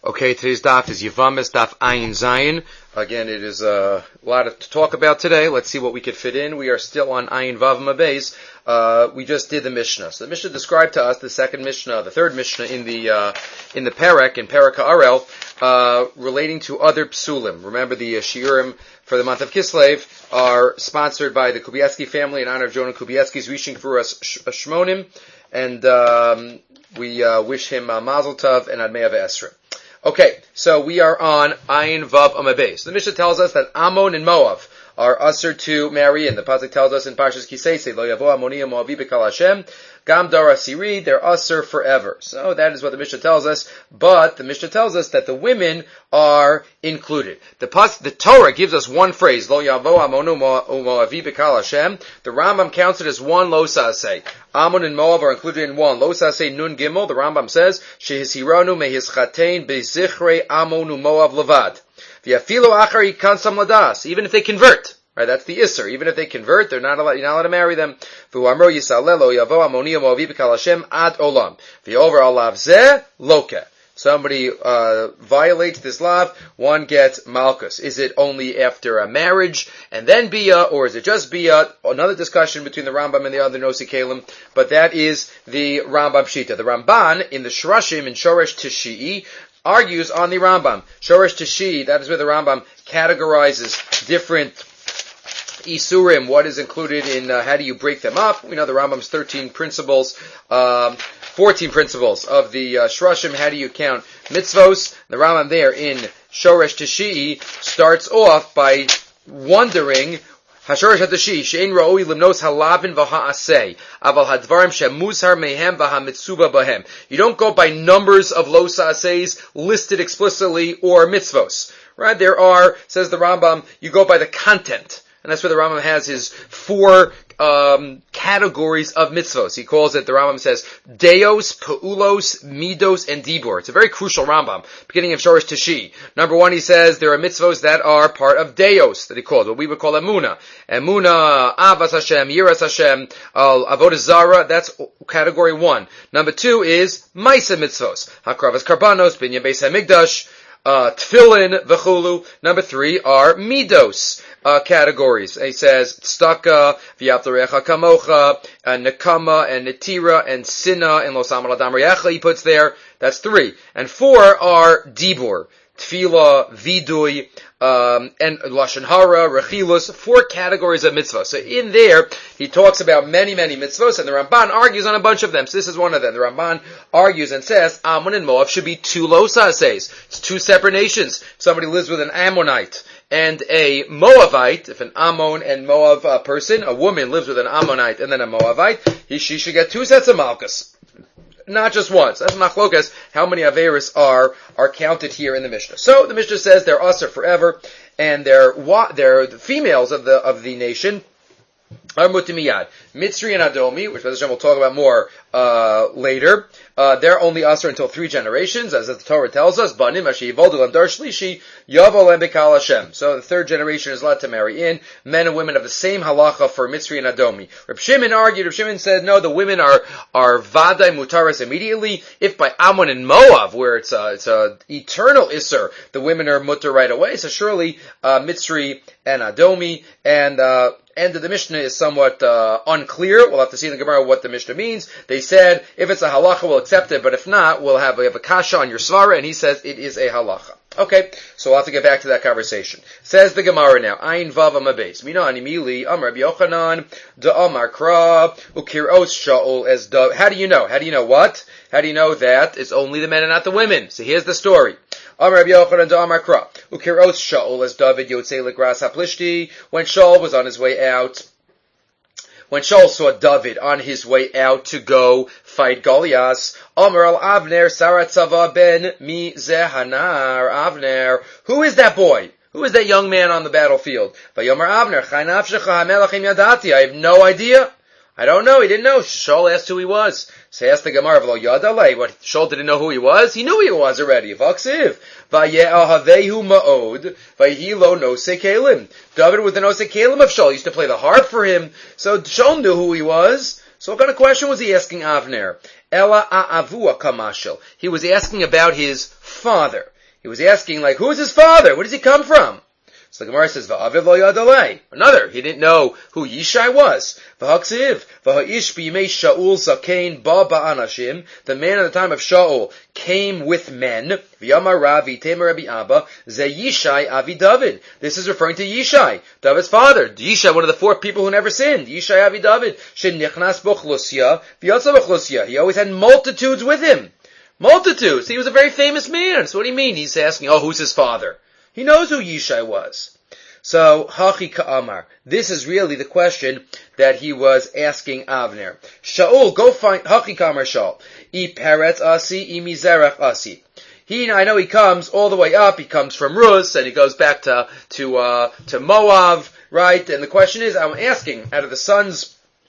Okay, today's daf is Yavamis Daf Ayin Zayin. Again, it is a lot to talk about today. Let's see what we could fit in. We are still on Ayin Vav Mabez. We just did the Mishnah. So the Mishnah described to us the second Mishnah, the third Mishnah in the Perek, in Perek HaArel, relating to other psulim. Remember, the shiurim for the month of Kislev are sponsored by the Kubietsky family in honor of Jonah Kubietsky's reaching for us Shmonim, and we wish him Mazel Tov and Admei Esra. Okay, so we are on Ayin Vav Amabez. So the Mishnah tells us that Ammon and Moab are usher to marry in. The pasuk tells us in Parshas Kisei, Lo Yavo Ammoniya Moavi B'Kal Hashem, Gam Dara Siri, they're usher forever. So that is what the Mishnah tells us, but the Mishnah tells us that the women are included. The Torah gives us one phrase, Lo Yavo Ammonu Moavi B'Kal Hashem. The Rambam counts it as one Lo Saseh. Ammon and Moab are included in one. Lo Saseh Nun Gimel, the Rambam says, Shehisiranu Mehischatein Bezichrei Ammonu Moab Levad. V'afilo achar yikansam ladas, even if they convert, right? That's the isser. Even if they convert, you're not allowed to marry them. V'uamro yisalelo yavo ammoniya moavi b'kal Hashem ad olam. V'over alav zeh loke. Somebody violates this lav, one gets malchus. Is it only after a marriage and then bia, or is it just bia? Another discussion between the Rambam and the other Nosei Kalim, but that is the Rambam Shita. The Ramban in the Shrashim in Shoresh Tishii argues on the Rambam. Shoresh Tishii, that is where the Rambam categorizes different Isurim, what is included in, how do you break them up? We know the Rambam's 14 principles of the Shrashim, how do you count mitzvos? The Rambam there in Shoresh Tishii starts off by wondering, Hashoresh HaTashii, she'ein ra'oi limnos halabin v'ha'aseh, aval hadvarim she'muzhar mehem v'hamitzuba bahem. You don't go by numbers of lo sa'aseis listed explicitly or mitzvos. Right? There are, says the Rambam, you go by the content. And that's where the Rambam has his four categories of mitzvos. He calls it, the Rambam says, Deos, Peulos, Midos, and Dibur. It's a very crucial Rambam, beginning of Shoresh Tishii. Number one, he says there are mitzvos that are part of Deos, that he calls, what we would call Emunah. Emunah, Avas Hashem, Yiras Hashem, Avodah Zara, that's category one. Number two is Maisa mitzvos. Hakravas Karbanos, Binyan Beis HaMikdash, Tfilin, V'chulu. Number three are Midos. Categories. He says tzedakah, v'yavtarecha kamocha, and nekama, and netira, and sinna, and lo samar ladam reyecha, he puts there. That's three. And four are dibur, tefillah, vidui, and lashon hara, rechilus, four categories of mitzvah. So in there, he talks about many, many mitzvahs, and the Ramban argues on a bunch of them. So this is one of them. The Ramban argues and says, Ammon and Moab should be two lo sa'aseis. It's two separate nations. Somebody lives with an Ammonite and a Moabite. If an Ammon and Moab person, a woman lives with an Ammonite and then a Moabite, she should get two sets of malchus. Not just once. That's machlokas, how many averis are counted here in the Mishnah. So the Mishnah says they're usher forever, and they're the females of the nation are mutimiyad. Mitzri and Adomi, which Hashem we'll talk about more later, they're only usher until 3 generations, as the Torah tells us. Banim ashivoldu lamdar shlishi yavolem b'kal Hashem. So the third generation is allowed to marry in. Men and women have the same halacha for Mitzri and Adomi. Reb Shimon argued. Reb Shimon said, no, the women are vaday mutaris immediately. If by Ammon and Moab, where it's a eternal isser, the women are mutar right away. So surely Mitzri and Adomi, and end of the Mishnah is somewhat unclear. We'll have to see in the Gemara what the Mishnah means. They said, if it's a halacha, we'll accept it, but if not, we have a kasha on your svara, and he says it is a halacha. Okay, so we'll have to get back to that conversation. Says the Gemara now, Ayin Vav Amabez. Mina animili, Amar Rabbi Yochanan, Da Amar Kra, Ukiros Shaul as Da. How do you know? How do you know what? How do you know that it's only the men and not the women? So here's the story. Amar Rabbi Yochanan Da Amar Kra, Ukiros Shaul as David Yotzei Legras HaPlishti, when Shaul was on his way out. When Shaul saw David on his way out to go fight Goliath, Amar al Avner Saratzava ben mi zehanar Avner. Who is that boy? Who is that young man on the battlefield? Vayomar Avner, Chai nafshecha hamelachim yadati. I have no idea. I don't know. He didn't know. Shaul asked who he was. So he asked the Gemara, V'lo yadalei. What? Shaul didn't know who he was? He knew who he was already. V'aksiv. Vaye'ahavehu ma'od. Vayhilo nosei kelim. David was the nosei kelim of Shaul. He used to play the harp for him. So Shaul knew who he was. So what kind of question was he asking Avner? Ela a'avua kamashel. He was asking about his father. He was asking, like, who is his father? Where does he come from? So the Gemara says, Va'aviv lo yadalei. Another, he didn't know who Yishai was. V'haksiv, v'ha'ish b'yimei Shaul zakein ba ba'anashim. The man at the time of Shaul came with men. V'yamar Ravi, Temer Rabbi Abba, ze Yishai avi David. This is referring to Yishai, David's father. Yishai, one of the 4 people who never sinned. Yishai avi David. Shenichnas b'chlusya, v'yatza b'chlusya. He always had multitudes with him. Multitudes. He was a very famous man. So what do you mean? He's asking, who's his father? He knows who Yishai was. So, Hachi Ka'amar. This is really the question that he was asking Avner. Shaul, go find, Hachi Ka'amar Shaul. I Peretz Asi, I Mizerach Asi. I know he comes all the way up, he comes from Rus, and he goes back to Moab, right? And the question is, I'm asking, out of the sons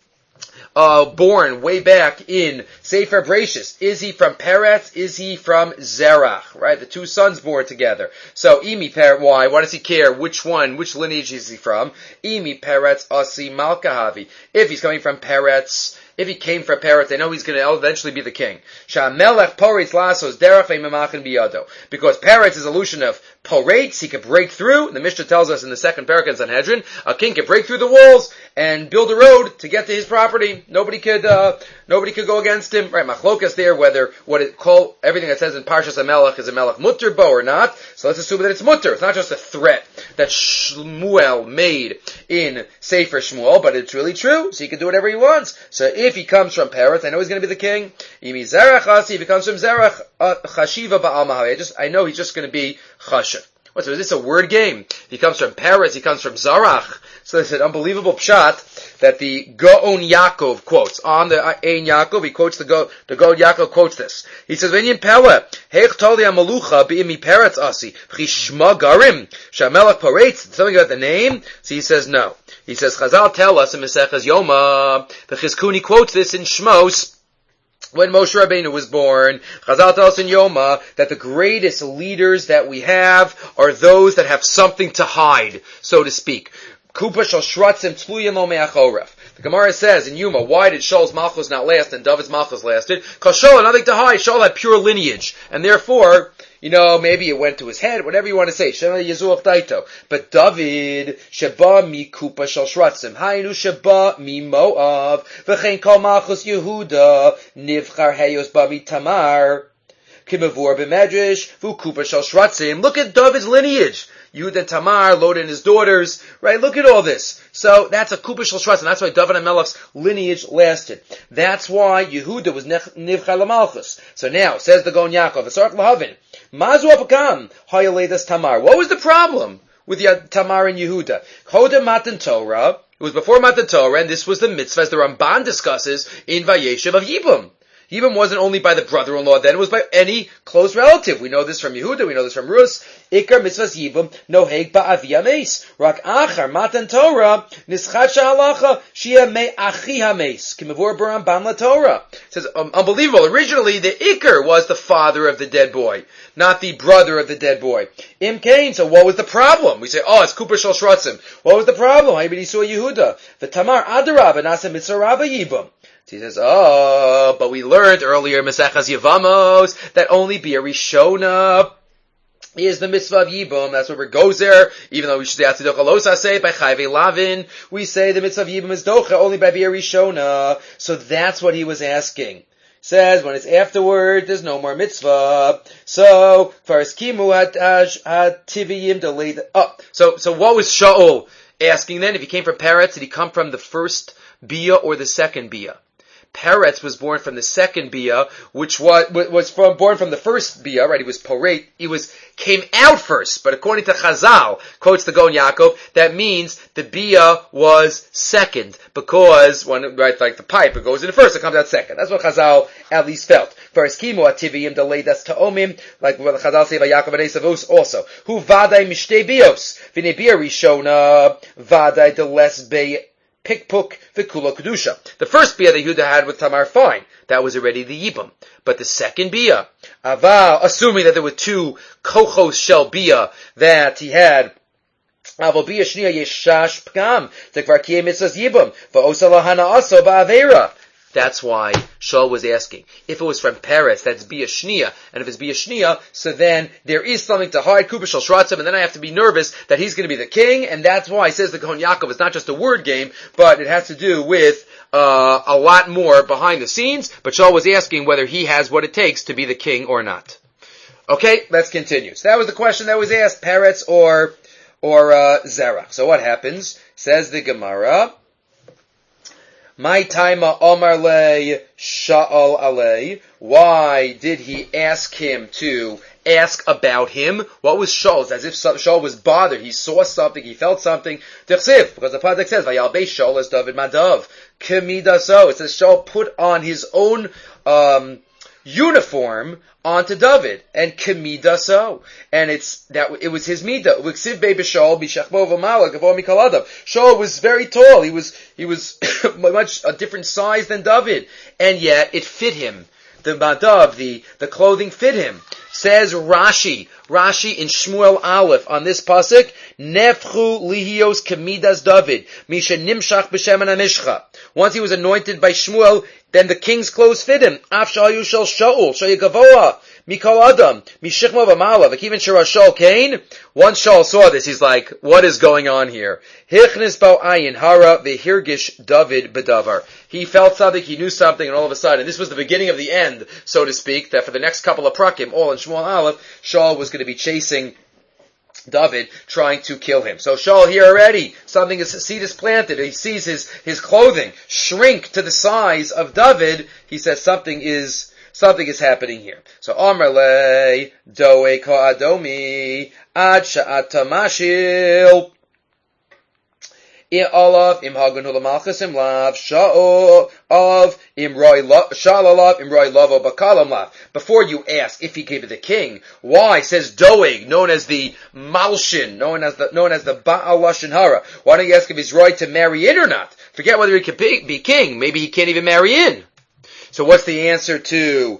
born way back in Sefer Bereshis, is he from Peretz? Is he from Zerach? Right? The 2 sons born together. So, Imi Peretz, why? Why does he care which lineage is he from? Imi Peretz Asi Malkahavi. If he's coming from Peretz, if he came from Peretz, they know he's going to eventually be the king. Sha'melech Poretz Lasos Derech Ve'memachin Biyado. Because Peretz is a illusion of Poretz, he could break through. The Mishnah tells us in the 2nd parak in Sanhedrin, a king could break through the walls and build a road to get to his property. Nobody could go against him. Right? Machlokas there, whether everything that says in Parshas HaMelech is a Melech Mutter Bo or not. So let's assume that it's Mutter. It's not just a threat that Shmuel made in Sefer Shmuel, but it's really true. So he can do whatever he wants. So if he comes from Peretz, I know he's going to be the king. Imi Zerach Asi, if he comes from Zerach, Chashiva Ba'al Mahaveh. I know he's just going to be Chashiv. So is this a word game? He comes from Peretz, he comes from Zarach. So it's an unbelievable pshat that the Gaon Yaakov quotes. On the Ein Yaakov, he quotes the Gaon Yaakov quotes this. He says, V'inyan Pele, Heich Toli HaMalucha B'imi Peretz Asi, V'chishma Garim, Shamelech Poretz, something about the name? So he says, no. He says, Chazal tell us in Maseches Yoma, the Chizkuni quotes this in Shmos, when Moshe Rabbeinu was born, Chazal tells us in Yoma that the greatest leaders that we have are those that have something to hide, so to speak. Kupa shel shratzim tluyin lo me'achoref. The Gemara says in Yoma, why did Shaul's malchus not last and David's malchus lasted? Because Shaul had nothing to hide. Shaul had pure lineage, and therefore, maybe it went to his head, whatever you want to say. Shema Yezuach Daito. But David, Sheba mi Kupa shel shratzim, Hainu Sheba mi Moav, V'chein kol malchus Yehuda, Nivchar Heyos ba mi Tamar, Kimavur b'medrash, V'u Kupa shel shratzim. Look at David's lineage. Yehuda and Tamar, Lot and his daughters, right? Look at all this. So that's a Kupa shel shratzim. That's why David HaMelech's lineage lasted. That's why Yehuda was Nivchar l'malchus. So now, says the Gaon Yaakov, V'sarach l'havin, Mazu apakam, Hayaledas Tamar. What was the problem with Tamar and Yehuda? Choda Matan Torah. It was before Matan Torah, and this was the mitzvah, as the Ramban discusses in Vayeshev of Yibum. Yibum wasn't only by the brother-in-law then, it was by any close relative. We know this from Yehuda, we know this from Rus. Ikar mitzvahs Yibum, noheg ba'avi hameis. Rak achar matan Torah, nischat sha'alacha, shia me'achi hameis. Kimavur b'Ramban LaTorah. It says, unbelievable. Originally, the Ikar was the father of the dead boy, not the brother of the dead boy. Im Kain, so what was the problem? We say, it's Kupa shel shratzim. What was the problem? Haibidi saw Yehuda. The Tamar adarab and asa mitzvah rabba Yibum. So he says, but we learned earlier, Maseches Yevamos, that only Bia Rishona is the mitzvah of Yibum. That's where it goes there. Even though we should say, Atzidocha Losa say, by Chayve Lavin, we say the mitzvah of Yibum is Docha, only by Bia Rishona. So that's what he was asking. Says, when it's afterward, there's no more mitzvah. So, first Kimu Tiviyim delayed. So what was Shaul asking then? If he came from Peretz, did he come from the first Bia or the second Bia? Peretz was born from the second Bia, which was born from the first Bia, right? He was Poreit. Came out first, but according to Chazal, quotes the Gaon Yaakov, that means the Bia was second, because like the pipe, it goes in first, it comes out second. That's what Chazal at least felt. First, Kimu Ativiyim delayed that's Ta'omim, like what Chazal say by Yaakov and Esavus also. Who Vadai Mishtei Bios, V'nei Bia Rishona, Vadai de Les Bei Pikpuk V'Kula Kedusha. The first Bia that Yehuda had with Tamar, fine. That was already the Yibum. But the second Bia, Aval, assuming that there were 2 Kochos Shel Bia that he had, Aval Bia Shniya Yeshash Pgam, Tekvar Kiyeh Mitzvahs Yibum, V'osa Lahana Aso Ba'avera. That's why Shaul was asking. If it was from Peretz, that's Bia Shnia, and if it's Bia Shnia, so then there is something to hide, Kuba Shal Shratzim, and then I have to be nervous that he's going to be the king, and that's why he says the Kohen Yaakov is not just a word game, but it has to do with a lot more behind the scenes, but Shaul was asking whether he has what it takes to be the king or not. Okay, let's continue. So that was the question that was asked, Peretz or Zerach. So what happens? Says the Gemara, My taima Omar le Sha'al alei. Why did he ask him to ask about him? What was Shaul? It's as if Shaul was bothered. He saw something, he felt something. Because the pasuk says, Vayalbei Shaul as David Madav. Kemida so. It says Shaul put on his own uniform onto David, and Kemida so, and it was his midah. Shaul was very tall. He was much a different size than David, and yet it fit him. The madav, the clothing fit him. Says Rashi in Shmuel Aleph on this pasuk, Nefchu lihios kemidas David, misha nimshach b'shemen hamishcha. Once he was anointed by Shmuel, then the king's clothes fit him. Af shayu shel Shaul, shayigavoa, mikol adam, mishichma v'mala, v'kiven shara Shaul kain. Once Shaul saw this, he's like, what is going on here? Hichnis bo ayin hara v'hirgish David bedavar. He felt something, he knew something, and all of a sudden, this was the beginning of the end, so to speak, that for the next couple of prakim, all in Shmuel Aleph, Shaul was going to be chasing David, trying to kill him. So Shaul here already, seed is planted. He sees his clothing shrink to the size of David. He says something is happening here. So Amar le doe ka adomi ad sha'at tamashil. Olav im hagun hula malchus im lav sha'ol of im roi sha'alav im roi lavo bakalam lav. Before you ask if he gave it the king, why says Doeg, known as the Malshin, known as the Baal Lashon Hara? Why don't you ask if he's right to marry in or not? Forget whether he could be king. Maybe he can't even marry in. So what's the answer to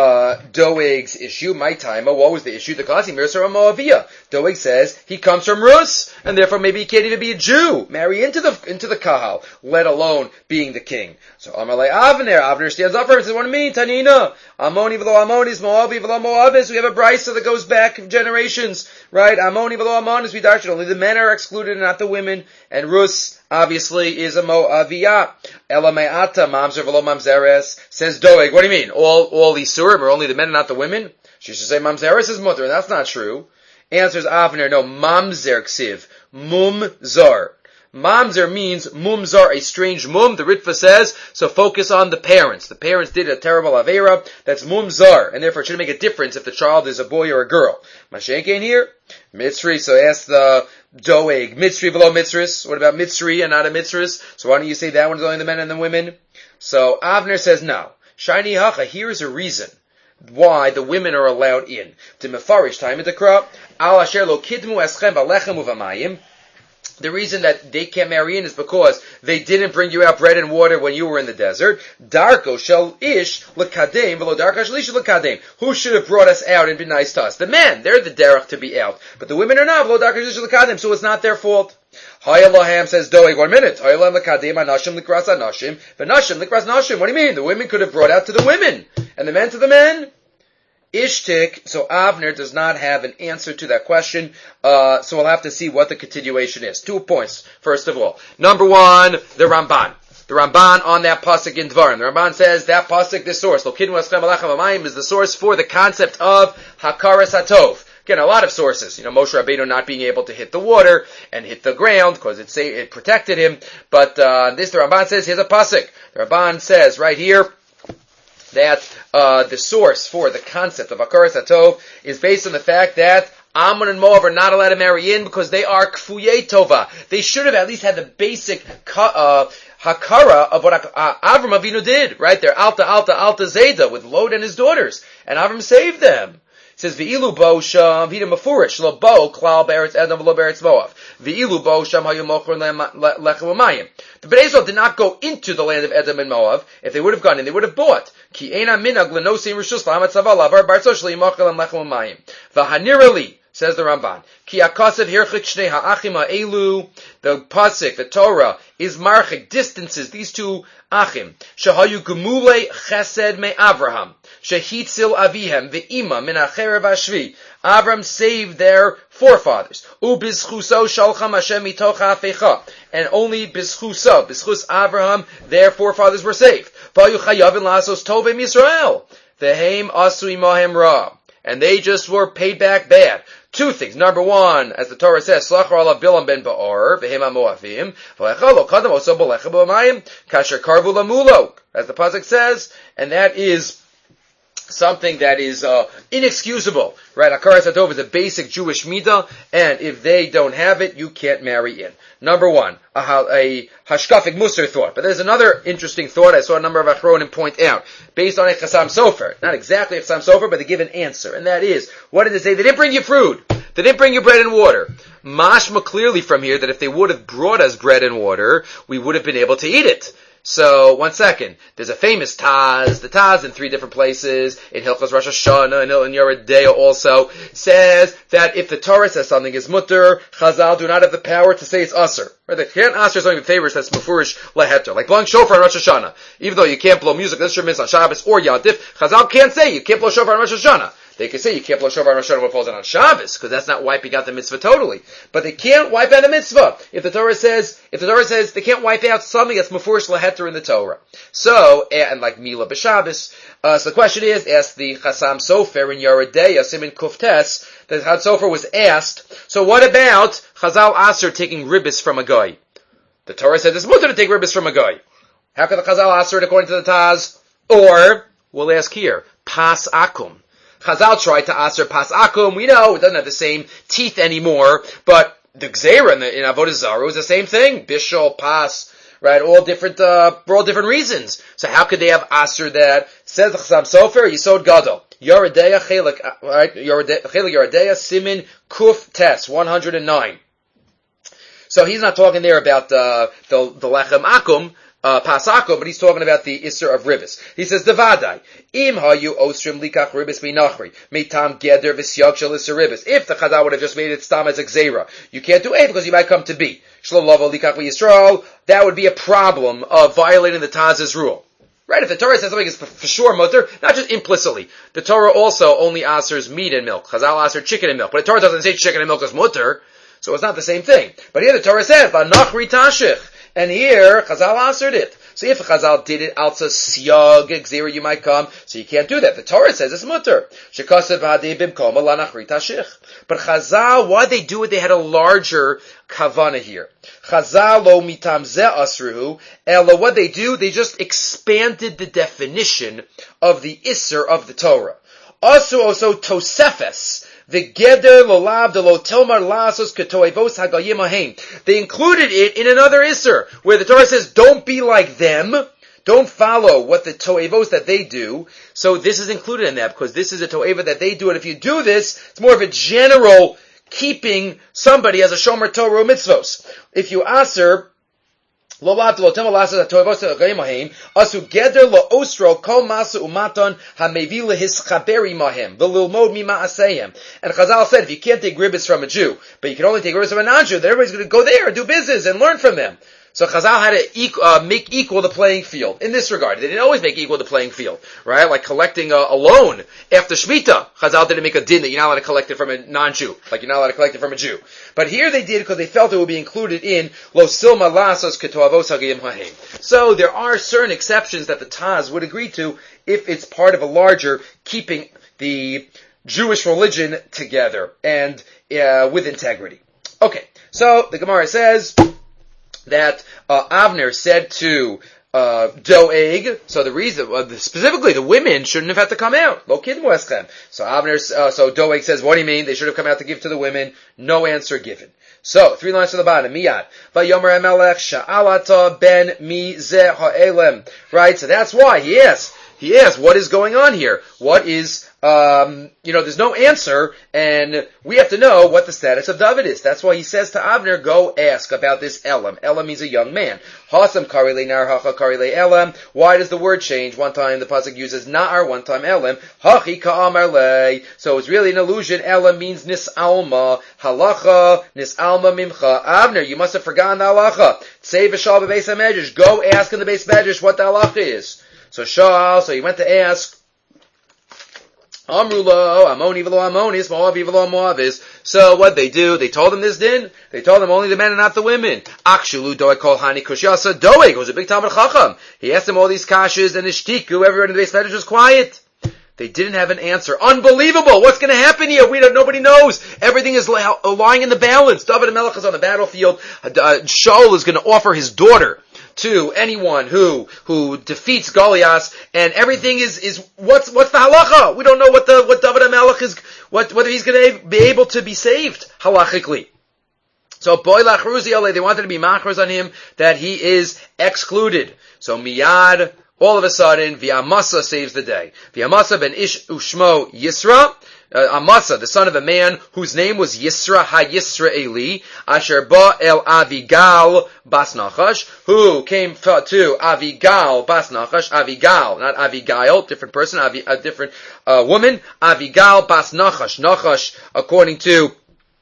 Doeg's issue? My time, what was the issue? The Kasi Mirsa Moavia. Doeg says he comes from Rus, and therefore maybe he can't even be a Jew, marry into the Kahal, let alone being the king. So Amalei Avner stands up for him and says, what do you mean, Tanina? Amoni v'lo Amonis, Moavi v'lo Moavis. We have a brisa that goes back generations, right? Amoni v'lo Amonis, we darshan. Only the men are excluded and not the women. And Rus, obviously, is a Moaviyah. Ela me'ata, mamzer v'lo mamzeres. Says Doeg, what do you mean? All these surim are only the men and not the women? She should say mamzeres is mutter, and that's not true. Answers Avner, no, mamzer ksiv, mumzar. Mamzer means mumzar, a strange mum. The Ritva says, so focus on the parents. The parents did a terrible avera. That's mumzar, and therefore it shouldn't make a difference if the child is a boy or a girl. Mashenk ain't here. Mitzri, so ask the Doeg, Mitzri below Mitzris. What about Mitzri and not a Mitzris? So why don't you say that one's only the men and the women? So Avner says no. Shiny hacha, here is a reason why the women are allowed in. To mefarish time in the crop, al asher lo kidmu eschem balechem uvamayim. The reason that they can't marry in is because they didn't bring you out bread and water when you were in the desert. Darko shel ish lekadem v'lo darko shel ish lekadem. Who should have brought us out and been nice to us? The men. They're the derech to be out. But the women are not. V'lo darko shel ish lekadem. So it's not their fault. Hayalaham says Doeg, 1 minute. Hayalam lekadem anashim likras anashim v'nashim likras nashim. What do you mean? The women could have brought out to the women and the men to the men. Ishtik, so Avner does not have an answer to that question, so we'll have to see what the continuation is. 2 points, first of all. Number 1, the Ramban. The Ramban on that pasuk in Dvarim. The Ramban says that pasuk, this source, Lokinu Eschem Alechem Amayim, is the source for the concept of Hakaras HaTov. Again, a lot of sources. Moshe Rabbeinu not being able to hit the water and hit the ground because it protected him. But the Ramban says, here's a pasuk. The Ramban says right here, that the source for the concept of Hakaras HaTov is based on the fact that Ammon and Moab are not allowed to marry in because they are Kfuyei Tova. They should have at least had the basic Hakara of what Avram Avinu did, right? They're Alta Zeda with Lot and his daughters. And Avram saved them. It says, V'ilu bo sham, hida mefurish, lo bo, klal beretz Edom, v'lo beretz Moab. V'ilu bo sham, hayu mochron lechem u'mayim. The Bnei Israel did not go into the land of Edom and Moab. If they would have gone in, they would have bought. Ki eina minag l'nosim rishus l'hamat tzava lavar barzo shli mochel lechem u'mayim. V'hanirali, says the Ramban, Ki akasav hirchik shnei ha'achim ha'elu. The pasuk, the Torah, is marchik, distances these two achim. Shehayu gemule chesed me Avraham. Shehitzil avihem ve'ima min ha'cherev ha'shvi. Avram saved their forefathers. Ubizchuso shalcham Hashem mitoch ha'afecha. And only bizchuso, bizchus Avraham, their forefathers were saved. V'ayu chayavin lasos tovim Yisrael. Ve'heim asu imahem ra. And they just were paid back bad. Two things. Number one, as the Torah says, Slachar alav Bilam ben Ba'or, ve'hem ha'moavim, v'lechalo kadam oso b'lechem b'mayim, kasher karvu lamulo, as the pasuk says, and that is something that is inexcusable, right? Hakaras hatov is a basic Jewish midah, and if they don't have it, you can't marry in. Number one, a hashkafic musar thought. But there's another interesting thought I saw a number of achronim point out, based on a chasam sofer. Not exactly a chasam sofer, but they give an answer, and that is, what did they say? They didn't bring you food. They didn't bring you bread and water. Mashma clearly from here that if they would have brought us bread and water, we would have been able to eat it. So, one second. There's a famous Taz. The Taz in 3 different places, in Hilchos Rosh Hashanah, in Yoreh Deah also, says that if the Torah says something is mutter, Chazal do not have the power to say it's usr. Right? They can't ask for something favors that's mefurish leheter. Like blowing shofar on Rosh Hashanah. Even though you can't blow music instruments on Shabbos or Yantif, Chazal can't say you can't blow shofar on Rosh Hashanah. They can say you can't blow shofar on Rosh Hashanah when it falls on Shabbos, because that's not wiping out the mitzvah totally. But they can't wipe out the mitzvah. If the Torah says they can't wipe out something that's mefurish leheter in the Torah. So, and like Mila b'Shabbos. So the question is, ask the Chasam Sofer in Yoreh Deah, Siman Kuftes, the Chasam Sofer was asked, so what about Chazal Aser taking ribbis from a guy? The Torah says it's mutter to take ribbis from a guy. How can the Chazal Aser it according to the Taz? Or, we'll ask here, Pas Akum. Chazal tried to aser pas akum. We know it doesn't have the same teeth anymore, but the gzeira in Avodah Zarah is the same thing. Bishul, pas, right? All different, for all different reasons. So how could they have aser that? Says the Chasam Sofer, Yisod Gadol. Yoreh Deah, Chelik, right? Yoreh Deah, Simin, Kuf, Tes, 109. So he's not talking there about, the lechem akum, Pasako, but he's talking about the Isser of Ribbis. He says, Devadai, im hayu osrim likach Ribbis minachri, mitam geder v'syag shel Isser Ribbis. If the Chazal would have just made it stam as a gzeira, you can't do A because you might come to B. Shlom lavo likach v'Yisrael, that would be a problem of violating the Taz's rule. Right? If the Torah says something is for sure mutter, not just implicitly. The Torah also only asers meat and milk. Chazal aser chicken and milk. But the Torah doesn't say chicken and milk is mutter, so it's not the same thing. But here the Torah says, v'nachri tashich. And here, Chazal answered it. So if Chazal did it, also siyag, gzera, you might come. So you can't do that. The Torah says it's mutter. Shekasav ha'adei bimkom alanachri tashich. But Chazal, why they do it? They had a larger kavana here. Chazal lo mitam ze asruhu. Ela, what they do? They just expanded the definition of the Isser of the Torah. Also tosefes. The geder lolav de lo tilmar lasos ketoevos hagayim ahem. They included it in another isser, where the Torah says, don't be like them, don't follow what the toevos that they do. So this is included in that, because this is a toeva that they do, and if you do this, it's more of a general keeping somebody as a shomer Torah mitzvos. If you aser, lolav de lo tilmar lasos ketoevos hagayim ahem, asu geder lo osro kol masa umaton hamevi lehischaberi mahem v'lilmod mima asayim. And Chazal said, if you can't take ribbis from a Jew, but you can only take ribbis from a non-Jew, then everybody's going to go there and do business and learn from them. So Chazal had to make equal the playing field in this regard. They didn't always make equal the playing field, right? Like collecting a loan after Shemitah. Chazal didn't make a din that you're not allowed to collect it from a non-Jew, like you're not allowed to collect it from a Jew. But here they did because they felt it would be included in Lo Silma Lasos Ketoavos Hagayim Hahem. So there are certain exceptions that the Taz would agree to if it's part of a larger keeping the Jewish religion together and with integrity. Okay, so the Gemara says that Avner said to Doeg, so the reason, specifically the women shouldn't have had to come out. Lo kidmu eschem. So Avner, so Doeg says, what do you mean? They should have come out to give to the women. No answer given. So, 3 lines to the bottom. Miyad. Vayomer HaMelech sha'alata ben mi zeh ha'elem. Right? So that's why he asked, what is going on here? What is there's no answer, and we have to know what the status of David is. That's why he says to Avner, go ask about this Elam. Elam means a young man. Hasam karile nar, hacha karile Elam. Why does the word change? One time the pasuk uses na'ar, one time Elam. Hachi ka'amar lei. So it's really an illusion. Elam means nis'alma. Halacha, nis'alma mimcha. Avner, you must have forgotten the halacha. Tzei v'shal b'beis HaMedrash. Go ask in the Beis Medrash what the halacha is. So he went to ask, Amrulo, Amoni v'lo Amonis, Moavi v'lo Moavis. So what they do? They told him this din. They told him only the men and not the women. Akshulu doeg kol hani kushyasa doeg was a big Talmud Chacham. He asked them all these kashas and ishtiku. Everyone in the Beis Medrash was quiet. They didn't have an answer. Unbelievable! What's going to happen here? Nobody knows. Everything is lying in the balance. David HaMelech is on the battlefield. Shaul is going to offer his daughter to anyone who defeats Goliath, and everything is what's the halacha? We don't know what David HaMelech is, whether he's going to be able to be saved halachically. So boy lachruzi, they wanted to be machros on him that he is excluded. So miyad, all of a sudden, V'Amasa saves the day. V'Amasa ben Ish Ushmo Yisra. Amasa, the son of a man whose name was Yisra HaYisraeli, Asher Ba El Avigal Bas Nachash, who came to Avigal Bas Nachash, Avigal, not Avigail, different person, a different woman, Avigal Bas Nachash. Nachash, according to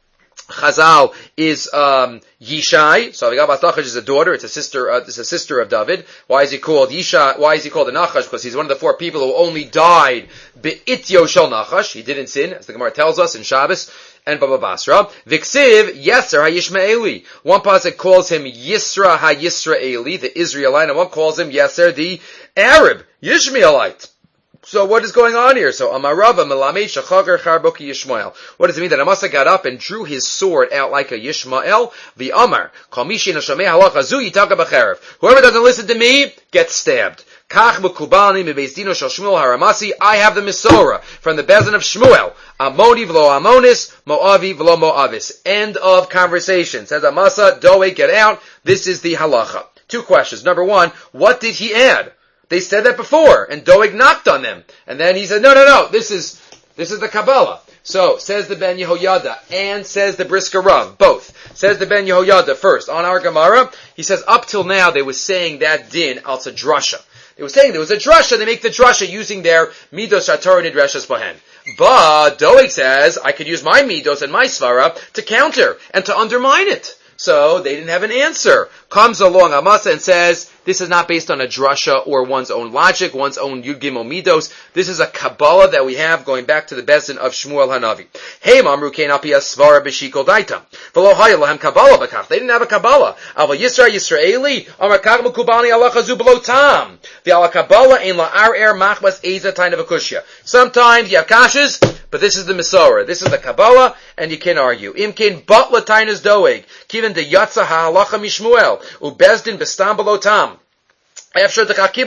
Chazal, is Yishai. So Avigal Bas Nachash is a daughter. It's a sister of David. Why is he called Yishai? Why is he called a Nachash? Because he's one of the 4 people who only died be'ityo shel Nachash. He didn't sin, as the Gemara tells us in Shabbos and Baba Basra. Viksiv Yeser HaYishmaeli. One pasuk calls him Yisra HaYisraeli, the Israelite, and one calls him Yeser, the Arab Yishmaelite. So what is going on here? So Amarava Melame Shachagar Charboki Yishmael. What does it mean that Amasa got up and drew his sword out like a Yishmael? The Amar Kamishi Nashamei Halacha Zu Yitaka B'Cherev. Whoever doesn't listen to me gets stabbed. Kach Mukubani Mebeis Dino Shel Shmuel Haramasi. I have the Misora from the Bezin of Shmuel. Amoni v'lo Amonis, Moavi v'lo Moavis. End of conversation. Says Amasa, Doeg, get out. This is the halacha. 2 questions. Number 1, what did he add? They said that before, and Doeg knocked on them. And then he said, no, this is the Kabbalah. So, says the Ben Yehoyada, and says the Brisker Rav, both. Says the Ben Yehoyada first, on our Gemara, he says, up till now they were saying that din, als a drasha. They were saying there was a drasha, they make the drasha using their midos shator nidreshes bohen. But Doeg says, I could use my midos and my svara to counter, and to undermine it. So, they didn't have an answer. Comes along Amasa and says, this is not based on a drasha or one's own logic, one's own Yud Gimel Midos. This is a Kabbalah that we have going back to the Bezin of Shmuel Hanavi. Hey, Mamru Kein Api Asvara B'Shikol Daita. V'lo Haya Lahem Kabbalah B'Kach. They didn't have a Kabbalah. Ava Yisra Yisraeli. Amar Kach Mukubani Allah Chazu B'Lo Tam. V'ala Kabbalah Ein La'ar Er Machmas Eza Tain of Akushya. Sometimes you have kashas, but this is the Misora. This is the Kabbalah, and you can't argue. Imkin Bat Latainas Doeg. Kiven de Yatza HaHalacha Mishmuel. Ubezdin B'Stam B'Lo Tam. So that's the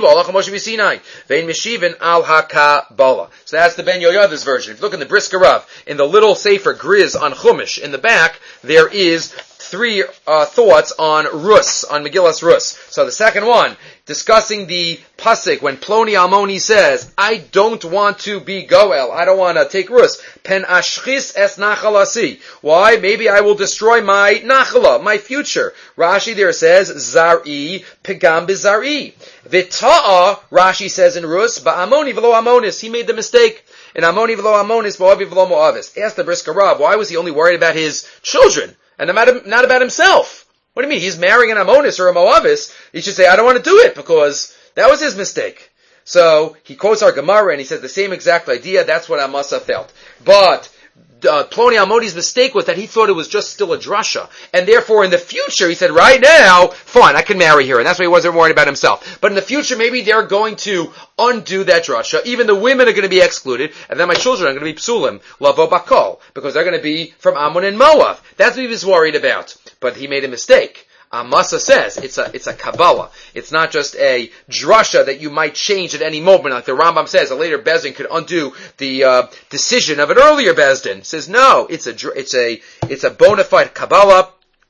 Ben Yoyada's version. If you look in the Brisker Rav, in the little Sefer Griz on Chumash, in the back, there is 3 thoughts on Rus, on Megillas Rus. So the second one, discussing the pasuk when Ploni Almoni says, I don't want to be Goel, I don't want to take Rus. Pen ashchis es nachalasi. Why? Maybe I will destroy my nachala, my future. Rashi there says, Zar'i, pegam bizar'i. V'ta'a, Rashi says in Rus, ba'amoni v'lo amonis. He made the mistake. In Amoni v'lo amonis, mo'avi v'lo mo'avis. Ask the Brisker Rav, why was he only worried about his children, and not about himself? What do you mean? He's marrying an Amonis or a Moavis. He should say, I don't want to do it, because that was his mistake. So, he quotes our Gemara, and he says the same exact idea. That's what Amasa felt. But, Ploni Almoni's mistake was that he thought it was just still a drasha. And therefore, in the future, he said, right now, fine, I can marry her. And that's why he wasn't worried about himself. But in the future, maybe they're going to undo that drasha. Even the women are going to be excluded. And then my children are going to be psulim, lavo bakol. Because they're going to be from Ammon and Moab. That's what he was worried about. But he made a mistake. Amasa says it's a Kabbalah. It's not just a drasha that you might change at any moment. Like the Rambam says, a later Bezdin could undo the decision of an earlier Bezdin. Says no, it's a bona fide Kabbalah.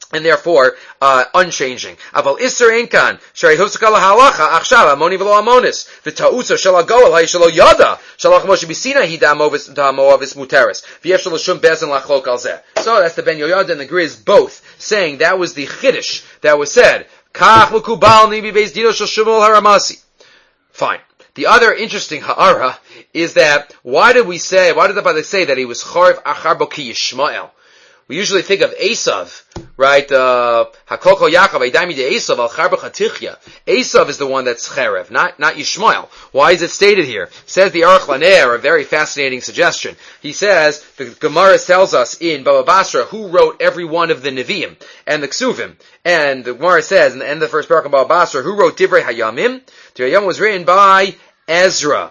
and therefore unchanging. Aval iser einkan shrei husakal halacha achshav amoni v'lo amonis v'tauso shel hagoel hayshelo yada shalach Moshe b'Sinai hi da'amovis muteris v'yesh shel shum bezin lachlok al zeh. So that's the Ben Yoyada and the Griz both saying that was the chiddush that was said. Kach l'kubal nibi beis dino shel Shmuel haramasi. Fine. The other interesting ha'ara is that why did the Bali say that he was charev achar bo ki Yishmael? We usually think of Esav, right? Hakoko Yaakov, Eidami de Esav, Al Charba Chatichya. Esav is the one that's Cherev, not Yishmael. Why is it stated here? Says the Aruch Laner, a very fascinating suggestion. He says, the Gemara tells us in Baba Basra who wrote every one of the Nevi'im and the Ksuvim. And the Gemara says, in the end of the first paragraph of Baba Basra, who wrote Divrei Hayamim? Divrei Hayamim was written by Ezra.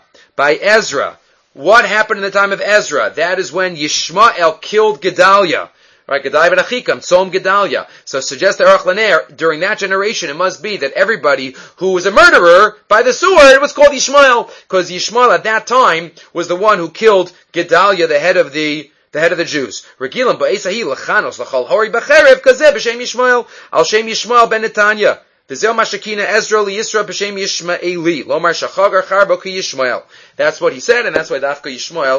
What happened in the time of Ezra? That is when Yishmael killed Gedaliah. Right, Gedaliah ben Achikam, Tzom Gedaliah. So suggests the Aruch Laner, during that generation, it must be that everybody who was a murderer by the sword was called Yishmael, because Yishmael at that time was the one who killed Gedaliah, the head of the Jews. Regilam ba'esahi l'chanos l'chol hori b'cherev kazeh b'shem Yishmael, al shem Yishmael ben Netanya. V'zeh mashakina Ezra liYisra b'shem Yishmaeli, lomar shachagar charbo ki Yishmael. That's what he said, and that's why Dafka Yishmael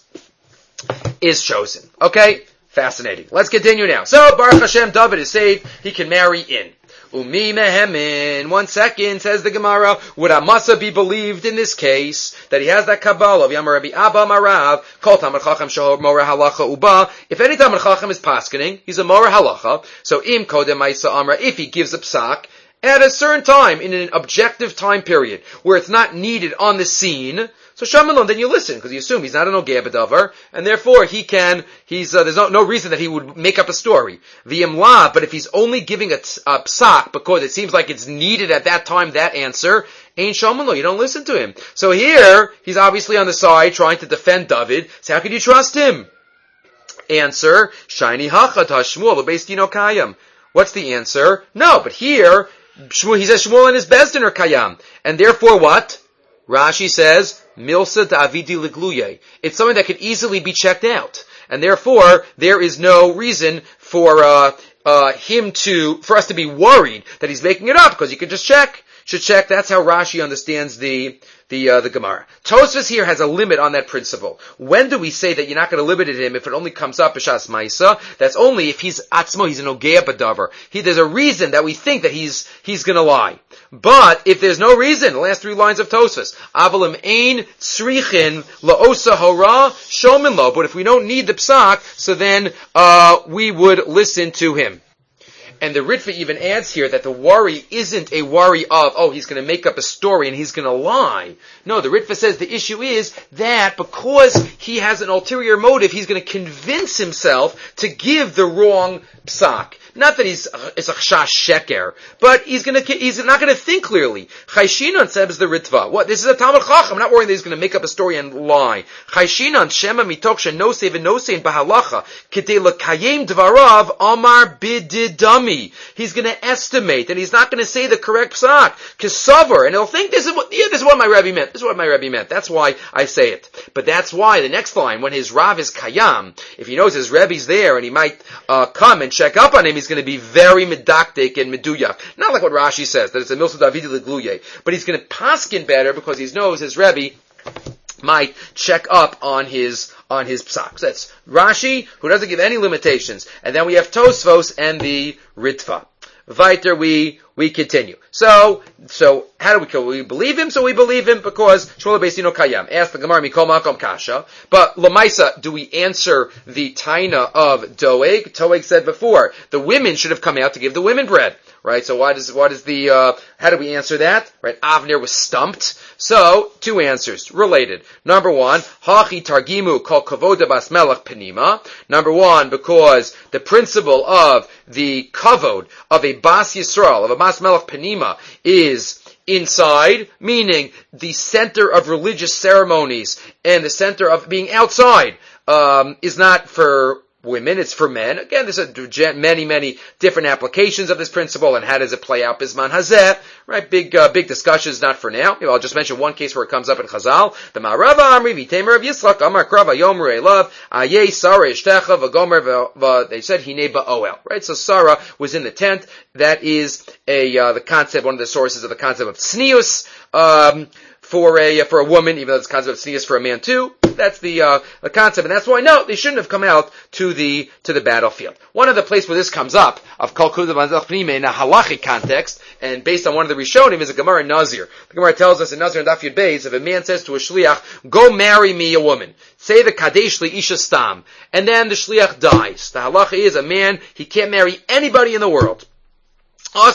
is chosen. Okay? Fascinating. Let's continue now. So, Baruch Hashem, David is saved. He can marry in. Umi mehemin. 1 second, says the Gemara. Would Amasa be believed in this case that he has that Kabbalah of Yamar Rabbi Abba Marav, Kol Tamar Chacham Shahor Mora Halacha Uba. If any Tamar Chacham is paskening, he's a Mora Halacha. So, Im Kodem Maisa Amra, if he gives a psak, at a certain time, in an objective time period, where it's not needed on the scene, so Shamalon, then you listen, because you assume he's not an Ogeh B'davar, and therefore there's no reason that he would make up a story. V'yemla, but if he's only giving a psak, because it seems like it's needed at that time, that answer, ain't Shamalon, you don't listen to him. So here, he's obviously on the side, trying to defend David, so how can you trust him? Answer, Shiny Hachat HaShmuel, Beis Dino Kayam. What's the answer? No, but here, he says Shmuel and his Bezdin are Kayam, and therefore what? Rashi says, Milsa Davidi Ligluye. It's something that could easily be checked out. And therefore, there is no reason for us to be worried that he's making it up, because you can just should check. That's how Rashi understands the Gemara. Tosfos here has a limit on that principle. When do we say that you're not going to limit him if it only comes up b'shas Maisa? That's only if he's atzmo, he's an Ogea B'davar. There's a reason that we think that he's going to lie. But if there's no reason, the last 3 lines of Tosfos, Avalim ein tzrichin la'osa hora shomin lo. But if we don't need the psak, so then we would listen to him. And the Ritva even adds here that the worry isn't a worry of, he's going to make up a story and he's going to lie. No, the Ritva says the issue is that because he has an ulterior motive, he's going to convince himself to give the wrong psak. Not that it's a chash sheker, but he's not going to think clearly. Chayshinon says the Ritva. What? This is a Talmud Chacham. I'm not worrying that he's going to make up a story and lie. Chayshinon shema mitok shenosei v'nosei bahalacha k'dei l'kayim dvarav amar bididami. He's going to estimate, and he's not going to say the correct psak. Kesavar, and he'll think this is what my Rebbe meant. This is what my Rebbe meant. That's why I say it. But that's why the next line, when his Rav is Kayam, if he knows his Rebbe's there and he might come and check up on him, he's going to be very medaktik and meduyak. Not like what Rashi says, that it's a milsa davidi legluye. But he's going to paskin better because he knows his Rebbe might check up on his psak. So that's Rashi, who doesn't give any limitations. And then we have Tosfos and the Ritva. Weiter, we continue. So how do we go? We believe him, so we believe him because Shmuel Beis Dino Kayam. Ask the Gemara Mikol Makom Kasha. But Lamaisa, do we answer the Taina of Doeg? Doeg said before, the women should have come out to give the women bread. Right? So how do we answer that? Right? Avner was stumped. So, 2 answers related. Number 1, Hachi Targimu Kol Kavoda Bas Melech Penima. Number 1, because the principle of the kavod of a Bas Yisrael, of a Bas Melech Penima, is inside, meaning the center of religious ceremonies and the center of being outside, is not for women, it's for men. Again, there's many different applications of this principle, and how does it play out bisman hazeh, right? Big discussions, not for now. I'll just mention one case where it comes up in Chazal. The Ma'arava Amri v'Tamer of Yitzchak Amar Krava Yomer Elav Ayeh Sarah Ishtecha v'Gomer they said Hine Ba'oel, right? So Sarah was in the tent. That is the concept, one of the sources of the concept of tznius, for a woman, even though it's the concept of tznius for a man too. That's the concept, and that's why they shouldn't have come out to the battlefield. One of the places where this comes up of Kol Kudah Banzach Pnime in a halachic context, and based on one of the Rishonim, is a Gemara in Nazir. The Gemara tells us in Nazir and Daf Yud Beis, if a man says to a shliach, "Go marry me a woman," say the Kadesh li Isha Stam, and then the shliach dies. The halacha is a man, he can't marry anybody in the world. Why?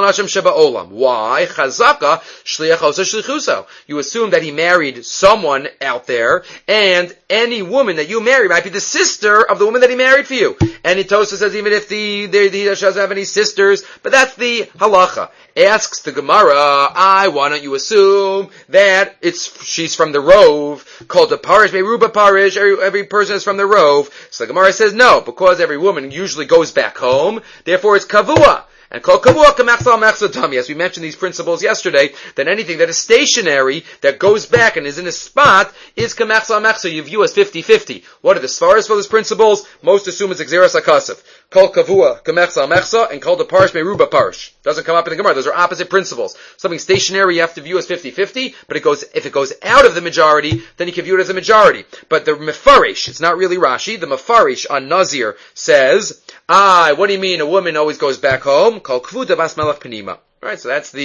Chazaka shliach osa shlichuso. You assume that he married someone out there, and any woman that you marry might be the sister of the woman that he married for you. And Tosa says even if he doesn't have any sisters, but that's the halacha. Asks the Gemara, why don't you assume that she's from the Rove, called the Parish, Meruba Parish, every person is from the Rove. So the Gemara says no, because every woman usually goes back home, therefore it's kavua. And kol kavua kamachsal mechsotami. As we mentioned these principles yesterday, that anything that is stationary, that goes back and is in a spot, is kamachsal mechsa. You view as 50-50. What are the svaras for those principles? Most assume it's exeras hakasef. Kol kavua kamachsal mechsa, and kol the parish meruba parish. Doesn't come up in the Gemara. Those are opposite principles. Something stationary you have to view as 50-50, but if it goes out of the majority, then you can view it as a majority. But the mefarish, it's not really Rashi, the mefarish on Nazir says, what do you mean a woman always goes back home? Called Kvuda Bas Melech Penima. Right, so that's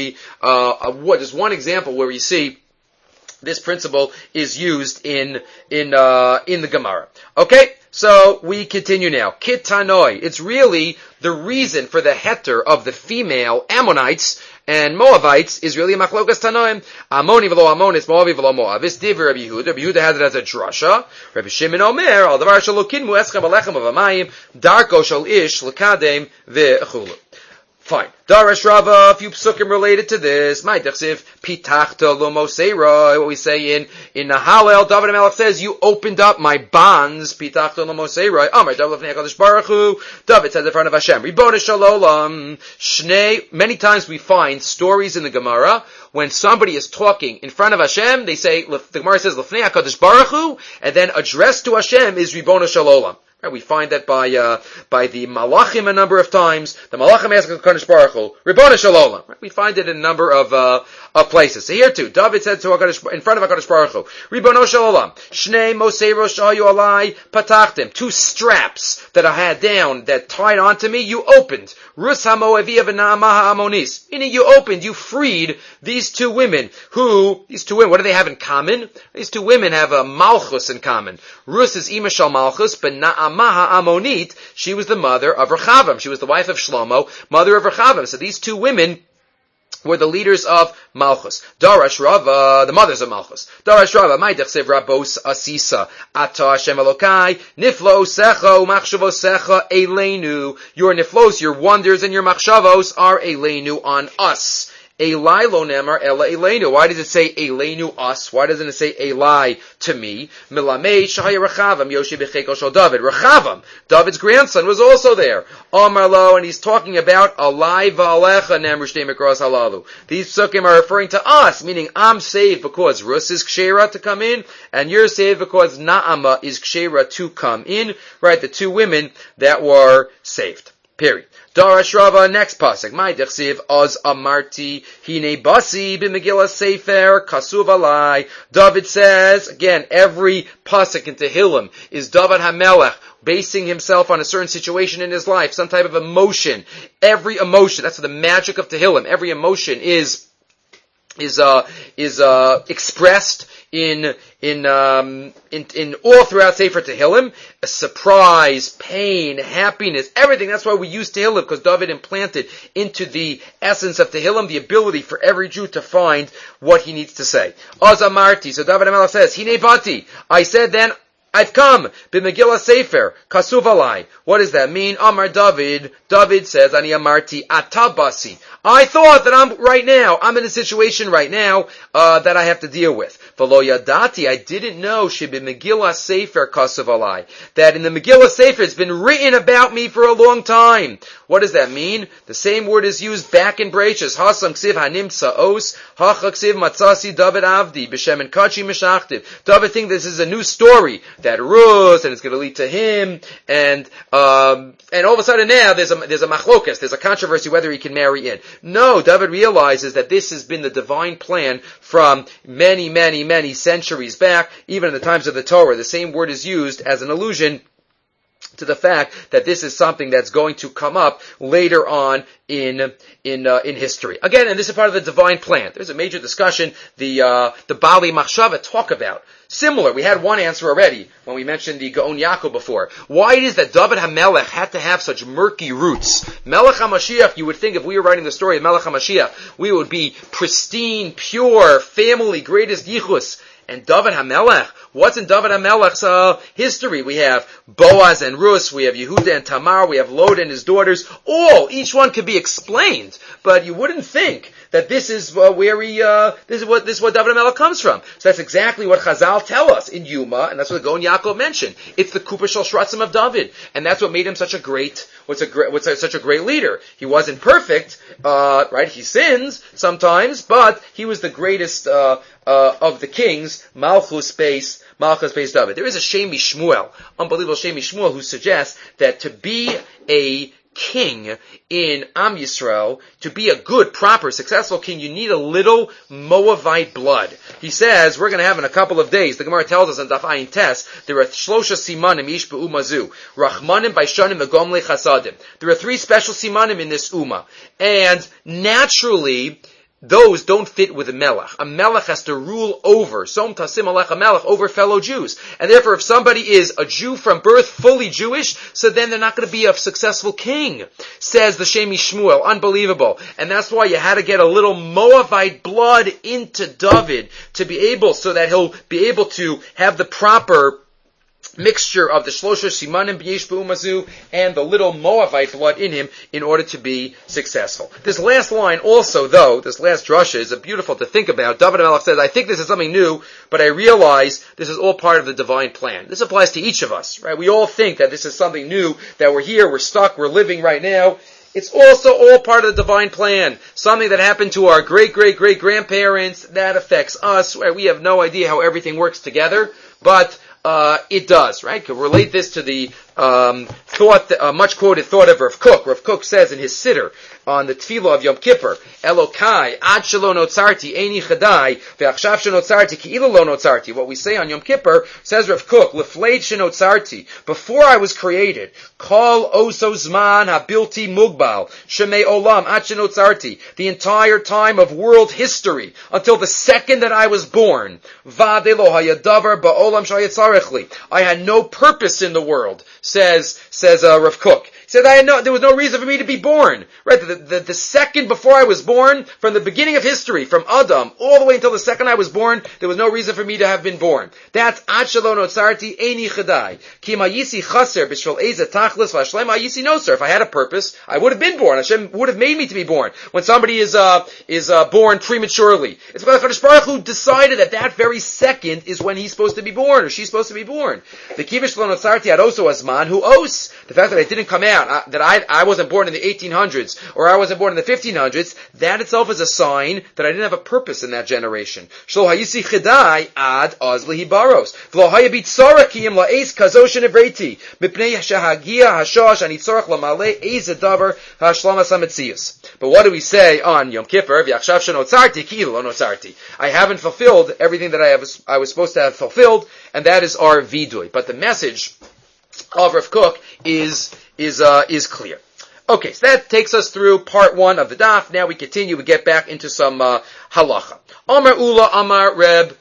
just one example where you see this principle is used in the Gemara. Okay, so we continue now. Kit Tanoi. It's really the reason for the heter of the female Ammonites and Moabites is really a machlokas Tanoim. Ammoni v'lo Ammonis, Moavi v'lo Moavis. Divrei Rabbi Yehuda. Rabbi Yehuda has it as a drasha. Rabbi Shimon Omer, al davar shelo kinmu eschem alechem of amayim, darko shel ish l'kadem ve'echulu. Fine. Darash Rava, a few psukim related to this. My dechsiv, pitachta lo moseira. What we say in the Hallel, David HaMelech says, you opened up my bonds. Pitachta lo moseira. Amar David lefnei HaKadosh Baruch Hu. David says in front of Hashem, Ribbono shel olam. Shnei. Many times we find stories in the Gemara when somebody is talking in front of Hashem. They say, the Gemara says lefnei HaKadosh Baruch Hu, and then addressed to Hashem is Ribbono shel olam. Right, we find that by the Malachim a number of times. The Malachim ask HaKadosh Baruch Hu, Ribbono shel olam. Right, we find it in a number of places. So here too, David said to HaKadosh, in front of HaKadosh Baruch Hu, Ribbono shel olam, Shnei Moseiros shahayu alai patachtem. Two straps that I had down that tied onto me, you opened. Rus hamoaviyah v'na'amah ha'amonis. Meaning you opened, you freed these two women. What do they have in common? These two women have a malchus in common. Rus is ima shal malchus, but Na'amah ha'amonit, she was the mother of Rechavam. She was the wife of Shlomo, mother of Rechavam. So these two women were the leaders of Malchus. Darash Rava, the mothers of Malchus. Darash Rava, my dechsev rabos asisa, ata Hashem Elokai, niflo secha umachshavos secha eleinu. Your niflos, your wonders and your machshavos are eleinu on us. Elai lo nemar ela eleinu. Why does it say eleinu us? Why doesn't it say elai to me? Milamei shahaya Rechavam yoshi b'cheko shel David. Rechavam, David's grandson, was also there. Amar lo, and he's talking about alai va'alecha nemru shtei mikros halalu. These psukim are referring to us, meaning I'm saved because Rus is kshera to come in, and you're saved because Na'ama is kshera to come in. Right, the two women that were saved. Period. Darash Rava, next pasuk. My dechsiv oz amarti hine basi b'megillah sefer kasuv alai. David says again. Every pasuk in Tehillim is David HaMelech basing himself on a certain situation in his life, some type of emotion. Every emotion. That's the magic of Tehillim. Every emotion is expressed in all throughout Sefer Tehillim. A surprise, pain, happiness, everything. That's why we use Tehillim, because David implanted into the essence of Tehillim the ability for every Jew to find what he needs to say. Oz amarti, so David HaMelech says, Hine bati, I said then, I've come. B'Megillah Sefer. Kasuv alai. What does that mean? Amar David. David says, Ani amarti atabasi. I thought that I'm in a situation right now, that I have to deal with. V'lo yadati. I didn't know, B'Megillah Sefer Kasuv alai. That in the Megillah Sefer, it's been written about me for a long time. What does that mean? The same word is used back in Bereshis. Hasam ksiv hanimtza os, hacha ksiv matzasi David avdi, b'shem and kachi meshachtiv. David thinks this is a new story that arose, and it's going to lead to him, and all of a sudden now there's a machlokas, there's a controversy whether he can marry in. No, David realizes that this has been the divine plan from many, many, many centuries back, even in the times of the Torah. The same word is used as an allusion to the fact that this is something that's going to come up later on in history. Again, and this is part of the divine plan. There's a major discussion the Bali Machshava talk about. Similar, we had one answer already when we mentioned the Gaon Yaakov before. Why it is that David HaMelech had to have such murky roots? Melech HaMashiach, you would think if we were writing the story of Melech HaMashiach, we would be pristine, pure, family, greatest yichus. And David HaMelech, what's in David HaMelech's history? We have Boaz and Rus, we have Yehuda and Tamar, we have Lod and his daughters. Each one could be explained, but you wouldn't think that this is where this is what David HaMelech comes from. So that's exactly what Chazal tell us in Yuma, and that's what Gaon Yaakov mentioned. It's the Kupa Shel Shratzim of David, and that's what made him such a great leader. He wasn't perfect, right? He sins sometimes, but he was the greatest of the kings, Malchus Beis David. There is a Shemi Shmuel, unbelievable Shemi Shmuel, who suggests that to be a king in Am Yisrael, to be a good, proper, successful king, you need a little Moabite blood. He says, we're going to have in a couple of days, the Gemara tells us in Daf Ayin Tes, there are Shlosha Simanim Yishbu Umazu, Rachmanim Baishanim Megomle Chasadim. There are 3 special Simanim in this Ummah. And naturally, those don't fit with a melech. A melech has to rule over, som tasim alech a melech, over fellow Jews. And therefore, if somebody is a Jew from birth, fully Jewish, so then they're not going to be a successful king, says the Shemi Shmuel. Unbelievable. And that's why you had to get a little Moabite blood into David to be able, so that he'll be able to have the proper mixture of the Shlosha Simanim B'yesh B'umazu and the little Moabite blood in him in order to be successful. This last line also, though, this last drasha is beautiful to think about. David HaMelech says, I think this is something new, but I realize this is all part of the divine plan. This applies to each of us, right? We all think that this is something new, that we're here, we're stuck, we're living right now. It's also all part of the divine plan. Something that happened to our great-great-great-grandparents, that affects us. Right? We have no idea how everything works together, but it does, right? Could relate this to the much quoted thought of Rav Kook. Rav Kook says in his Siddur on the Tefillah of Yom Kippur, Elokai, ad shelo notzarti, eini chadai, ve'achshav shenotzarti, ki'ilu lo notzarti. What we say on Yom Kippur, says Rav Kook, lefleid shenotzarti, before I was created, kol oso zman habilti mugbal, shemei olam, ad shenotzarti, the entire time of world history, until the second that I was born, vade lo hayadavar ba'olam shayatzarech li. I had no purpose in the world, says Rav Kook. He said, there was no reason for me to be born. Right? The second before I was born, from the beginning of history, from Adam, all the way until the second I was born, there was no reason for me to have been born. That's Ad Shelo Notzarti Eini Chadai. Ki Ma'yisi Chaser B'Shvel Eza Tachlis V'Ashlem Ma'yisi Noser. If I had a purpose, I would have been born. Hashem would have made me to be born. When somebody is born prematurely, it's because HaKadosh Baruch Hu decided that very second is when he's supposed to be born, or she's supposed to be born. The Ki B'Shvel Notzarti Ad Oso Azman Hu Os. The fact that I didn't come out, that I wasn't born in the 1800s, or I wasn't born in the 1500s, that itself is a sign that I didn't have a purpose in that generation. Shlo hayisi chidai ad azli hibaros. V'lo hayabit tzara kiyim la'ez kazoshin evreti. Mipnei shahagia hashosh anitzorach lamale ez adavar hashlamas hametzius. But what do we say on Yom Kippur? V'yachshav shenotzarti ki'ilu lo notzarti. I haven't fulfilled everything that I was supposed to have fulfilled, and that is our vidui. But the message of Rav Kook is clear. Okay, so that takes us through part 1 of the daf. Now we continue, we get back into some halacha. Amar Ula Amar Reb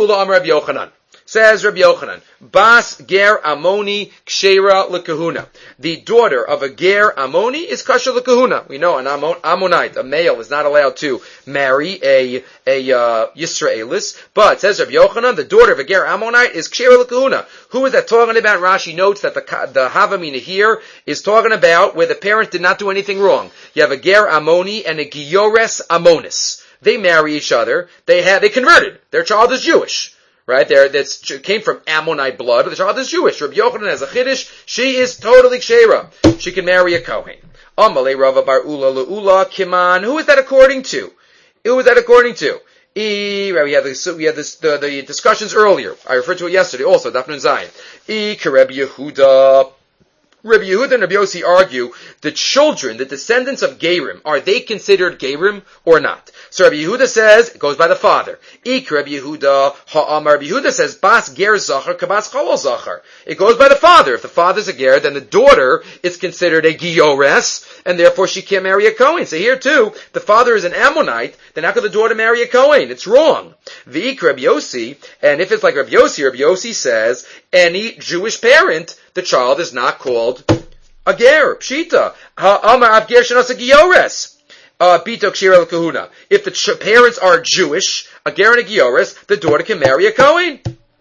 Yochanan. Says Reb Yochanan, Bas Ger Amoni Kshera Lekahuna. the daughter of a ger Ammoni is kasher l'kahuna. We know an Ammonite, a male, is not allowed to marry a Yisraelis, but says Rabbi Yochanan, the daughter of a ger Ammonite is ksher l'kahuna. Who is that talking about? Rashi notes that the Havamina here is talking about where the parent did not do anything wrong. You have a ger Ammoni and a giores Ammonis. They marry each other. They converted. Their child is Jewish. Right? That came from Ammonite blood. The child is Jewish. Rabbi Yochanan has a chiddush. She is totally kshera. She can marry a Kohen. Amalei Rava bar Ula le'ula kiman. Who is that according to? Who is that according to? We had the discussions earlier. I referred to it yesterday also, Daf Nun Zayin. Rabbi Yehuda. Rabbi Yehuda and Rabbi Yossi argue the children, the descendants of Gerim, are they considered Gerim or not? So Rabbi Yehuda says, it goes by the father. Ik Rabbi Yehuda, ha'amar Rabbi Yehuda says, bas ger zachar kabas chalal zachar. It goes by the father. If the father's a ger, then the daughter is considered a giores, and therefore she can't marry a Kohen. So here too, the father is an Ammonite, then how could the daughter marry a Kohen? It's wrong. V'ik Rabbi Yossi, and if it's like Rabbi Yossi says, any Jewish parent, the child is not called a ger. Pshita. Ha'amar av ger shenas a giores. Bito kshira l'kahuna. If the parents are Jewish, a ger and a giores, the daughter can marry a Kohen.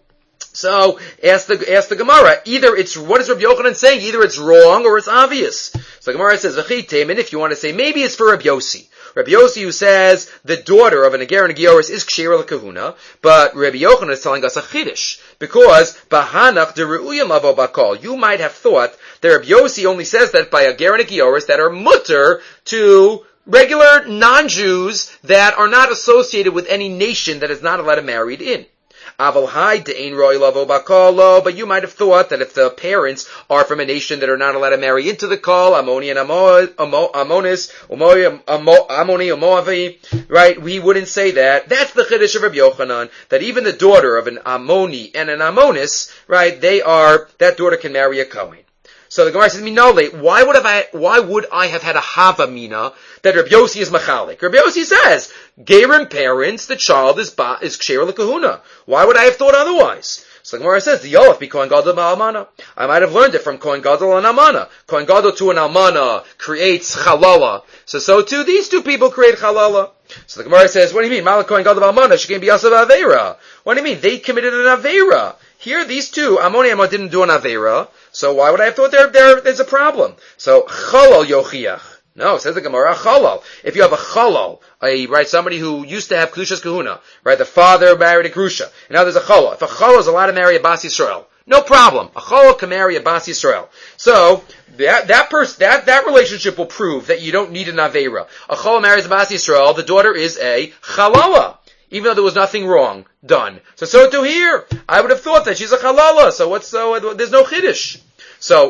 So, ask the Gemara, what is Rabbi Yochanan saying? Either it's wrong or it's obvious. So the Gemara says, V'chitemin, if you want to say, maybe it's for Rabbi Yossi. Rabbi Yossi who says, the daughter of an Ager and a Gioris is Kshira l'kahuna, but Rabbi Yochanan is telling us a chiddush, because, Bahanach deru'uyam avo bakol, you might have thought that Rabbi Yossi only says that by Ager and a Gioris that are mutter to regular non-Jews that are not associated with any nation that is not allowed to marry in. Aval hai de'ein roi lavo bakolo, but you might have thought that if the parents are from a nation that are not allowed to marry into the kol, Ammoni and Ammonis, Ammoni, Moavi, right? We wouldn't say that. That's the chiddush of Rabbi Yochanan, that even the daughter of an Ammoni and an Ammonis, right, that daughter can marry a Kohen. So the Gemara says, Minole, why would I have had a Havamina that Rabbi Yossi is machalik? Rabbi Yossi says, Gerim parents, the child is Ksher l'kahuna. Why would I have thought otherwise? So the Gemara says, the Yolaf be Kohen Gadol ba'almana. I might have learned it from Kohen Gadol and Almana. Kohen Gadol to an Almana creates chalala. So too, these two people create chalala. So the Gemara says, what do you mean? Malach Kohen Gadol ba'almana, she can be also Aveira. What do you mean? They committed an Aveira. Here, these two, Ammoni and Ammon didn't do an Aveira, so why would I have thought there's a problem? So, Chalal Yochiach. No, says the Gemara, Chalal. If you have a Chalal, somebody who used to have Kedushas Kahuna, right, the father married a Grusha, and now there's a Chalal. If a Chalal is allowed to marry a Bas Yisrael, no problem. A Chalal can marry a Bas Yisrael. So, that relationship will prove that you don't need an Aveira. A Chalal marries a Bas Yisrael, the daughter is a Chalala. Even though there was nothing wrong done. So too here. I would have thought that she's a halala. There's no chiddush. So,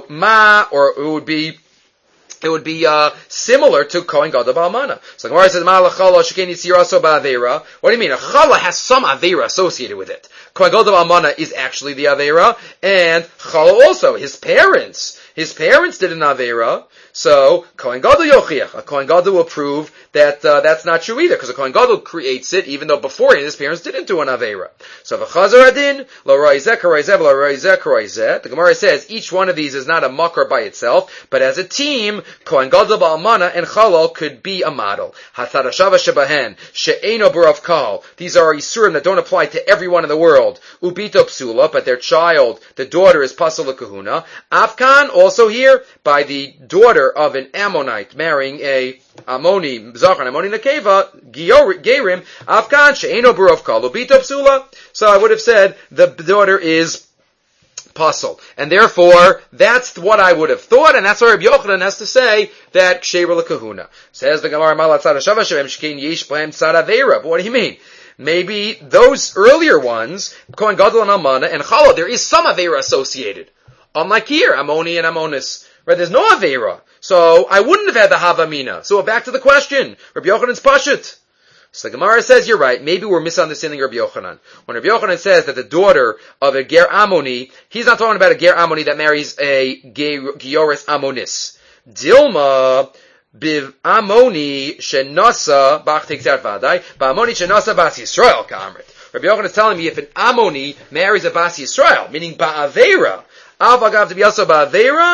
it would be similar to Kohen Gadol ba'almana. So the Gemara says, Ma l'chala shekeni tziraso ba'aveira. What do you mean? A chala has some aveira associated with it. Kohen Gadol ba'almana is actually the aveira, and chala also, his parents did an aveira. So, Kohen Gadol yochiach. A Kohen Gadol will prove that that's not true either, because a Kohen Gadol creates it, even though beforehand his parents didn't do an Aveira. So, v'chazar adin, lo roizeh, karoizeh, lo roizeh, karoizeh. The Gemara says each one of these is not a makar by itself, but as a team, Kohen Gadol ba'almana and Chalal could be a model. Hatarashava shebahen, she'eno b'rav kal. These are isurim that don't apply to everyone in the world. Ubito psula, but their child, the daughter, is pasal kahuna. Afkan, also here, by the daughter of an Ammonite marrying a Ammoni, Zachar, Ammoni Nekeva, Gerim, Afkan, She'eno B'rav Kal, Ubito Psula. So I would have said the daughter is puzzle. And therefore, that's what I would have thought, and that's why Rabbi Yochanan has to say that Ksheira l'kahuna. Says the Gemara, Malat Tzad HaShavah Shem Shkein Yesh B'hem Tzad Aveira. But what do you mean? Maybe those earlier ones, Kohen Gadol and Almana and Chala, there is some Aveira associated. Unlike here, Ammoni and Ammonis. Right, there's no Aveira. So, I wouldn't have had the Havamina. So, back to the question. Rabbi Yochanan's Pashut. So, the Gemara says, you're right. Maybe we're misunderstanding Rabbi Yochanan. When Rabbi Yochanan says that the daughter of a Ger Ammoni, he's not talking about a Ger Ammoni that marries a Gioris Ammonis. Dilma, Biv Ammoni Shenasa, Bach takes out Vadai, Ba'ammoni Shenasa Bas Yisrael, Kamrit. Rabbi Yochanan is telling me if an Ammoni marries a Bas Yisrael, meaning Ba'aveira, Avagav to be also Ba'aveira,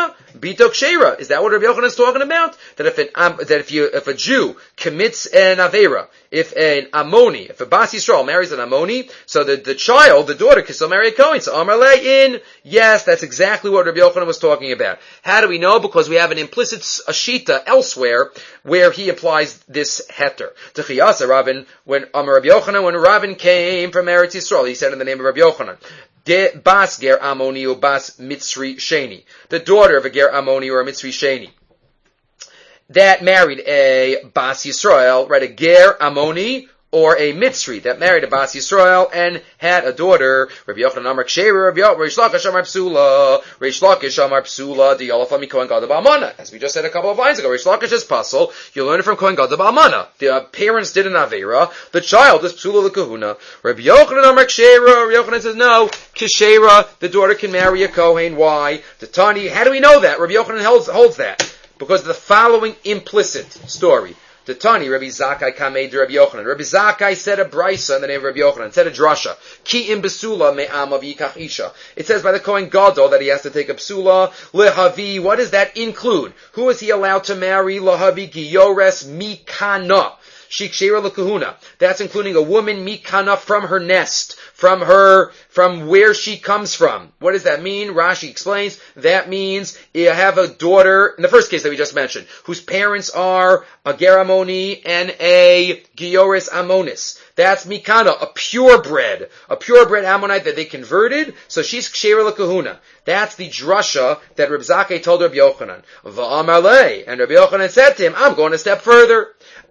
Bito Kshera. Is that what Rabbi Yochanan is talking about? That if a Jew commits an Avera, if an Ammoni, if a Bas Yisrael marries an Ammoni, so the child, the daughter, can still marry a Kohen. So Amar Le yes, that's exactly what Rabbi Yochanan was talking about. How do we know? Because we have an implicit ashita elsewhere where he applies this heter. T'chiyasa Rabin, when Amar Rabbi Yochanan, when Rabin came from Eretz Yisrael, he said in the name of Rabbi Yochanan, De Bas Ger Ammoni or Bas Mitzri Sheni, the daughter of a Ger Ammoni or a Mitzri Sheni, that married a Bas Yisrael, right, a Ger Ammoni or a Mitzri that married a Bas Yisrael and had a daughter. Rabbi Yochanan Amar Ksheira, Reish Lakish Amar Psula, Reish Lakish Amar Psula, the Yolafami Kohen Gadol Ba'almana. As we just said a couple of lines ago, Reish Lakish is puzzle. You learn it from Kohen Gadol Ba'almana. The parents did an Avera. The child is Psula L'Kahuna. Rabbi Yochanan Amar Ksheira, Rabbi Yochanan says no. Kshera, the daughter can marry a Kohen. Why? The Tani. How do we know that? Rabbi Yochanan holds that because of the following implicit story. The Tani, Rabbi Zakkai Kamei Rabbi Yochanan. Rabbi Zakkai said a brisa in the name of Rabbi Yochanan, said a drasha. Ki im besula me'amav yikach isha. It says by the Kohen Gadol that he has to take a psula. Lehavi, what does that include? Who is he allowed to marry? Lehavi giyores mikana. Shikshera L'Kahuna. That's including a woman mikana from her nest, from where she comes from. What does that mean? Rashi explains, that means you have a daughter, in the first case that we just mentioned, whose parents are a Ger Ammoni and a Giores Ammonis. That's mikana, a purebred Ammonite that they converted, so she's Kshera L'Kahuna. That's the drasha that Reb Zakkai told Rabbi Yochanan. V'amar lei, and Rabbi Yochanan said to him, I'm going a step further.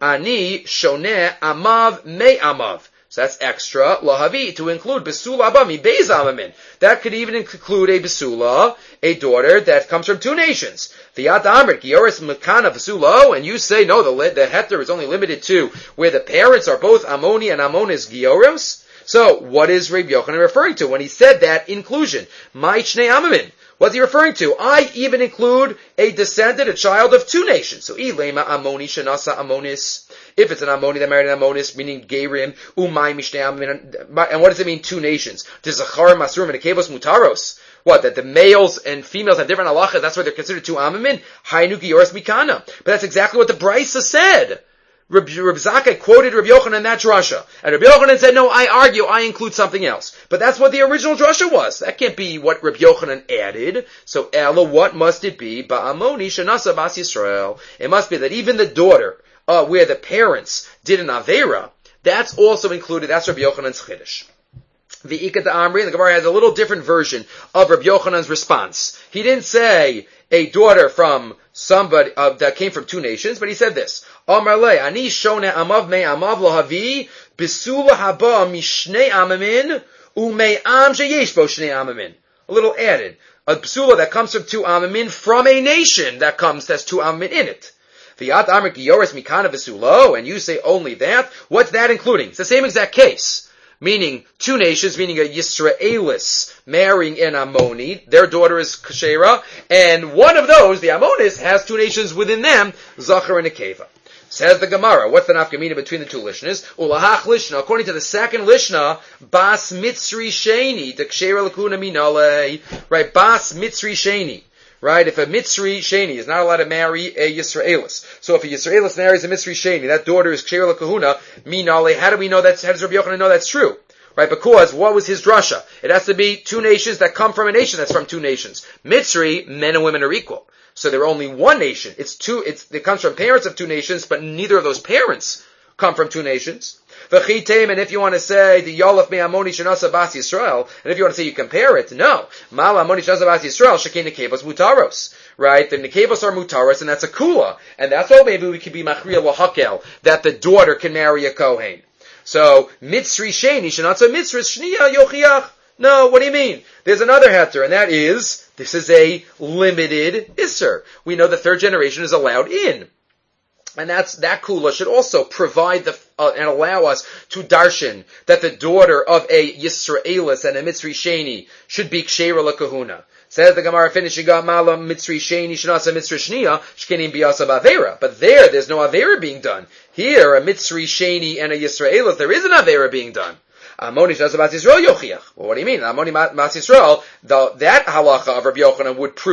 Ani shoneh amav me amav. So that's extra. Lahavi, to include besula abami beis amamin. That could even include a besula, a daughter that comes from two nations. V'yat amr gioris mekana besula. And you say no, the heter is only limited to where the parents are both Ammoni and Ammonis gioros. So what is Rabbi Yochanan referring to when he said that inclusion? Mai shnei amamin. What's he referring to? I even include a descendant, a child of two nations. So, ilema Ammoni shenasa Ammonis. If it's an Ammoni that married an Ammonis, meaning Gerim, umay mishnei Ammin. And what does it mean, two nations? To Zachar, Masurim, and Akevos, Mutaros. What, that the males and females have different halachas, that's why they're considered two Amamin? Hainu Gioris Mikana. But that's exactly what the Brisa said. Reb Zakkai quoted Rabbi Yochanan in that drasha. And Rabbi Yochanan said, no, I argue, I include something else. But that's what the original drasha was. That can't be what Rabbi Yochanan added. So, Ella, what must it be? Ba'amoni shenasa bas Yisrael. It must be that even the daughter, where the parents did an Avera, that's also included. That's Rabbi Yochanan's Chiddush. The Ikat Amri, the Gemara has a little different version of Rabbi Yochanan's response. He didn't say a daughter from somebody that came from two nations, but he said this: Amar le ani shone amav me amav lohavi besula haba mishnei amamin umei am sheyesh bo shnei amamin. A little added, a besula that comes from two amamin from a nation that's two amamin in it. V'yat amar gioris mikana besulo, and you say only that. What's that including? It's the same exact case. Meaning two nations, meaning a Yisraelis marrying an Ammoni, their daughter is Kshera, and one of those, the Ammonis, has two nations within them, Zachar and Nekeva. Says the Gemara, what's the nafkamina between the two lishnas? Ulahach lishna, according to the second lishna, Bas Mitzri Sheni, the Kshera Lakuna Minale, right, Bas Mitzri Sheni. Right? If a Mitzri Sheni is not allowed to marry a Yisraelis. So if a Yisraelis marries a Mitzri Sheni, that daughter is Kshera L'Kahuna, Minale, how do we know that's, how does Rabbi Yochanan know that's true? Right? Because what was his drasha? It has to be two nations that come from a nation that's from two nations. Mitzri, men and women are equal. So they're only one nation. It comes from parents of two nations, but neither of those parents come from two nations. And if you want to say the Yolaf me Ammoni shenasa bas Yisrael, and if you want to say you compare it, no. Mal Ammoni shenasa bas Yisrael shekei nekevos mutaros. Right? The nekevos are mutaros, and that's a kula. And that's why maybe we could be machriya lahakel, that the daughter can marry a kohen. So, mitzri sheni shenatza mitzris shniya yochiach. No, what do you mean? There's another heter, and that is, this is a limited isser. We know the third generation is allowed in. And that kula should also provide and allow us to darshan that the daughter of a Yisraelis and a Mitzri Sheni should be Kshera L'Kahuna. Says the Gemara finishing up Malam Mitzri Sheni Shnasa Mitzri Shniya Shkenim Biyasa B'Avera. But there's no Avera being done. Here, a Mitzri Sheni and a Yisraelis, there is an Avera being done. Ammoni Shnasa Bas Yisrael Yochiach. Well, what do you mean? Ammoni Bas Yisrael, that halacha of Rabbi Yochanan would prove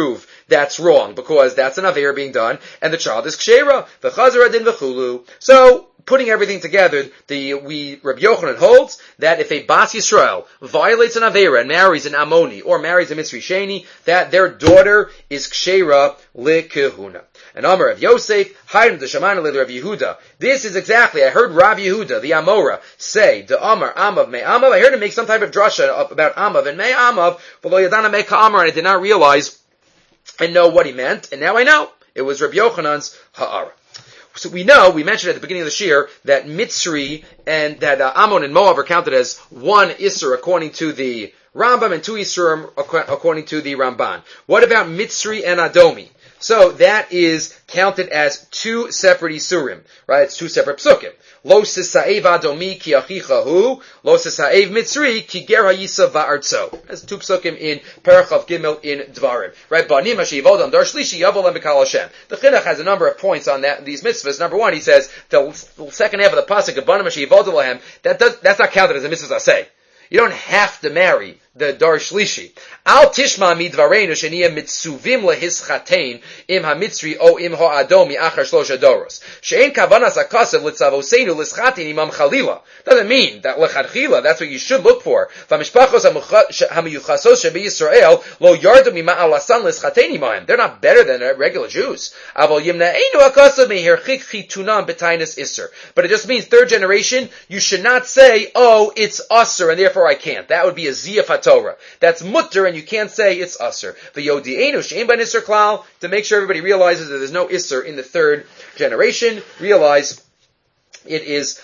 that's wrong, because that's an Aveira being done, and the child is Kshera, v'chazar adin v'chulu. So, putting everything together, Rabbi Yochanan holds that if a Bas Yisrael violates an Aveira and marries an Ammoni, or marries a Mitzri Sheni, that their daughter is Kshera Likehuna. And Amar of Yosef, Haydn the Shaman Rav Yehuda. This is exactly, I heard Rav Yehuda, the Amora, say, the Amar, Amav, Me Amav. I heard him make some type of drasha about Amav and Me Amav, but Lo Yadana Me Ka'amar, and I did not realize and know what he meant, and now I know. It was Rabbi Yochanan's Ha'ara. So we mentioned at the beginning of the shir, that Mitzri and that Ammon and Moab are counted as one Isser according to the Rambam and two Isserim according to the Ramban. What about Mitzri and Adomi? So that is counted as two separate Isurim, right? It's two separate psukim. Lo sisa'ev adomi ki achicha hu, lo sisa'ev mitzri ki ger ha'yisa va'artzo. That's two psukim in Parachav Gimel in Dvarim, right? Banim ha'shivodam dar shlishi yavolem b'kal Hashem. The Chinuch has a number of points on these mitzvahs. Number one, he says the second half of the pasuk of Banim ha'shivodam lahem, that's not counted as a mitzvah aseh. You don't have to marry the Dar Shlishi. Al tishma midvareinu sheniyah mitzuvim lehischatein im hamitzri o im ha'adomi achar shlosha doros. She'en kavanas akasav litzavoseinu lischatein imam chalila. Doesn't mean that lechadchila, that's what you should look for. V'mishpachos hamiyuchasos shebe Yisrael lo yardu mima'al asan lischatein imam. They're not better than regular Jews. Avol yimna'enu akasav meherchik chitunam b'tainis isser. But it just means third generation, you should not say, oh, it's usser and therefore I can't. That would be a ziyaf Torah. That's mutter, and you can't say it's usser. V'yodi'enu she'en ban isser klal, to make sure everybody realizes that there's no isser in the third generation. Realize it is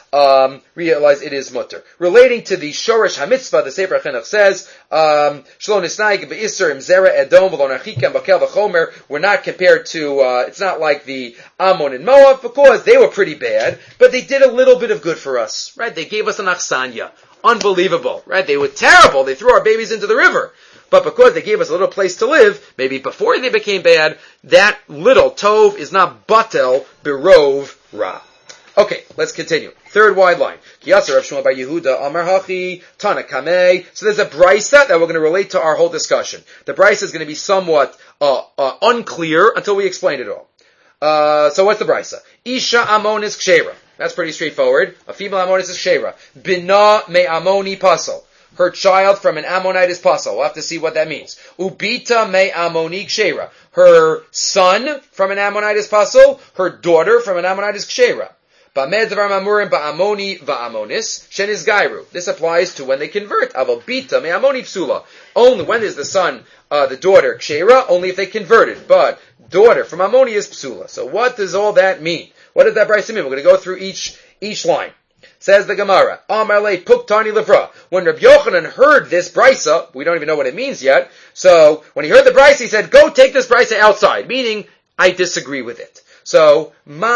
mutter. Relating to the shoresh hamitzvah, the Sefer Chinuch says, Shlo nisnaig be'isser im zera edom v'lo nachikem bakel v'chomer. We're not compared to, it's not like the Ammon and Moab, because they were pretty bad, but they did a little bit of good for us, right? They gave us an achsanya. Unbelievable, right? They were terrible. They threw our babies into the river. But because they gave us a little place to live, maybe before they became bad, that little tov is not batel berov ra. Okay, let's continue. Third wide line. Kiyasar Rav Shmuel bar Yehuda Amar Hachi Tana Kamei. So there's a brisa that we're going to relate to our whole discussion. The brisa is going to be somewhat unclear until we explain it all. So what's the brisa? Isha Amonis Kshera. That's pretty straightforward. A female Ammonite is Kshera. Bina me Ammoni pasal. Her child from an Ammonite is pasal. We'll have to see what that means. Ubita me Ammoni Kshera. Her son from an Ammonite is pasal. Her daughter from an Ammonite is Kshera. Ba'med dvar mamurim ba'amoni va'amonis sheniz gairu. This applies to when they convert. Aval bita me Ammoni psula. Only when is the son, the daughter Kshera, only if they converted. But daughter from Ammoni is psula. So what does all that mean? What does that brisa mean? We're going to go through each line. Says the Gemara, Amar le puktani levra. When Rabbi Yochanan heard this brisa, we don't even know what it means yet. So when he heard the brisa, he said, "Go take this brisa outside." Meaning, I disagree with it. So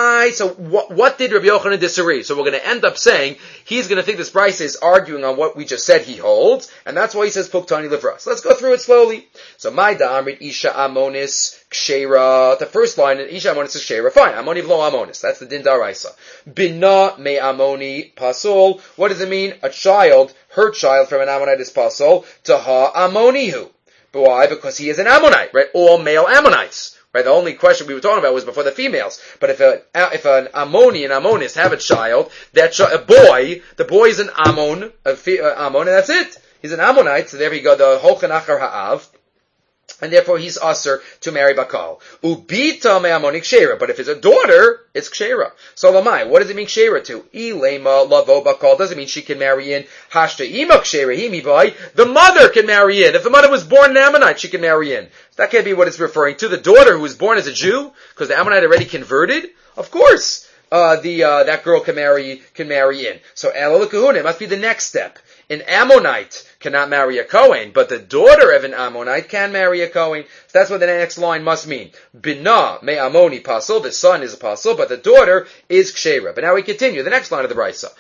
what did Rabbi Yochanan disagree? So we're going to end up saying he's going to think this brisa is arguing on what we just said he holds, and that's why he says puktani levra. So let's go through it slowly. So my da'amrit isha amonis kshera. The first line, isha amonis is kshera. Fine, amoni v'lo amonis. That's the din daraisa. Bina me Ammoni pasul. What does it mean? A child, her child from an Ammonite is pasul to ha Ammonihu. But why? Because he is an Ammonite, right? All male Ammonites. Right, the only question we were talking about was before the females. But if an Ammoni and Ammonis have a child, a boy, the boy is an Ammon, Ammon, and that's it. He's an Ammonite, so there we go, the Holchan Achar Ha'av, and therefore he's usher to marry Bakal. Ubita me Ammoni Kshera, but if it's a daughter, it's Kshera. So Lamai, what does it mean Kshera to? Ilema Lavo Bakal, doesn't mean she can marry in. Hashta Ima Kshera Himi Boy, the mother can marry in. If the mother was born an Ammonite, she can marry in. That can't be what it's referring to. The daughter who was born as a Jew, because the Ammonite already converted, of course, that girl can marry in. So Ela L'Kahuna, it must be the next step. An Ammonite cannot marry a Kohen, but the daughter of an Ammonite can marry a Kohen. So that's what the next line must mean. Bina me Ammoni pasul, the son is a pasul, but the daughter is Kshera. But now we continue, the next line of the brisa.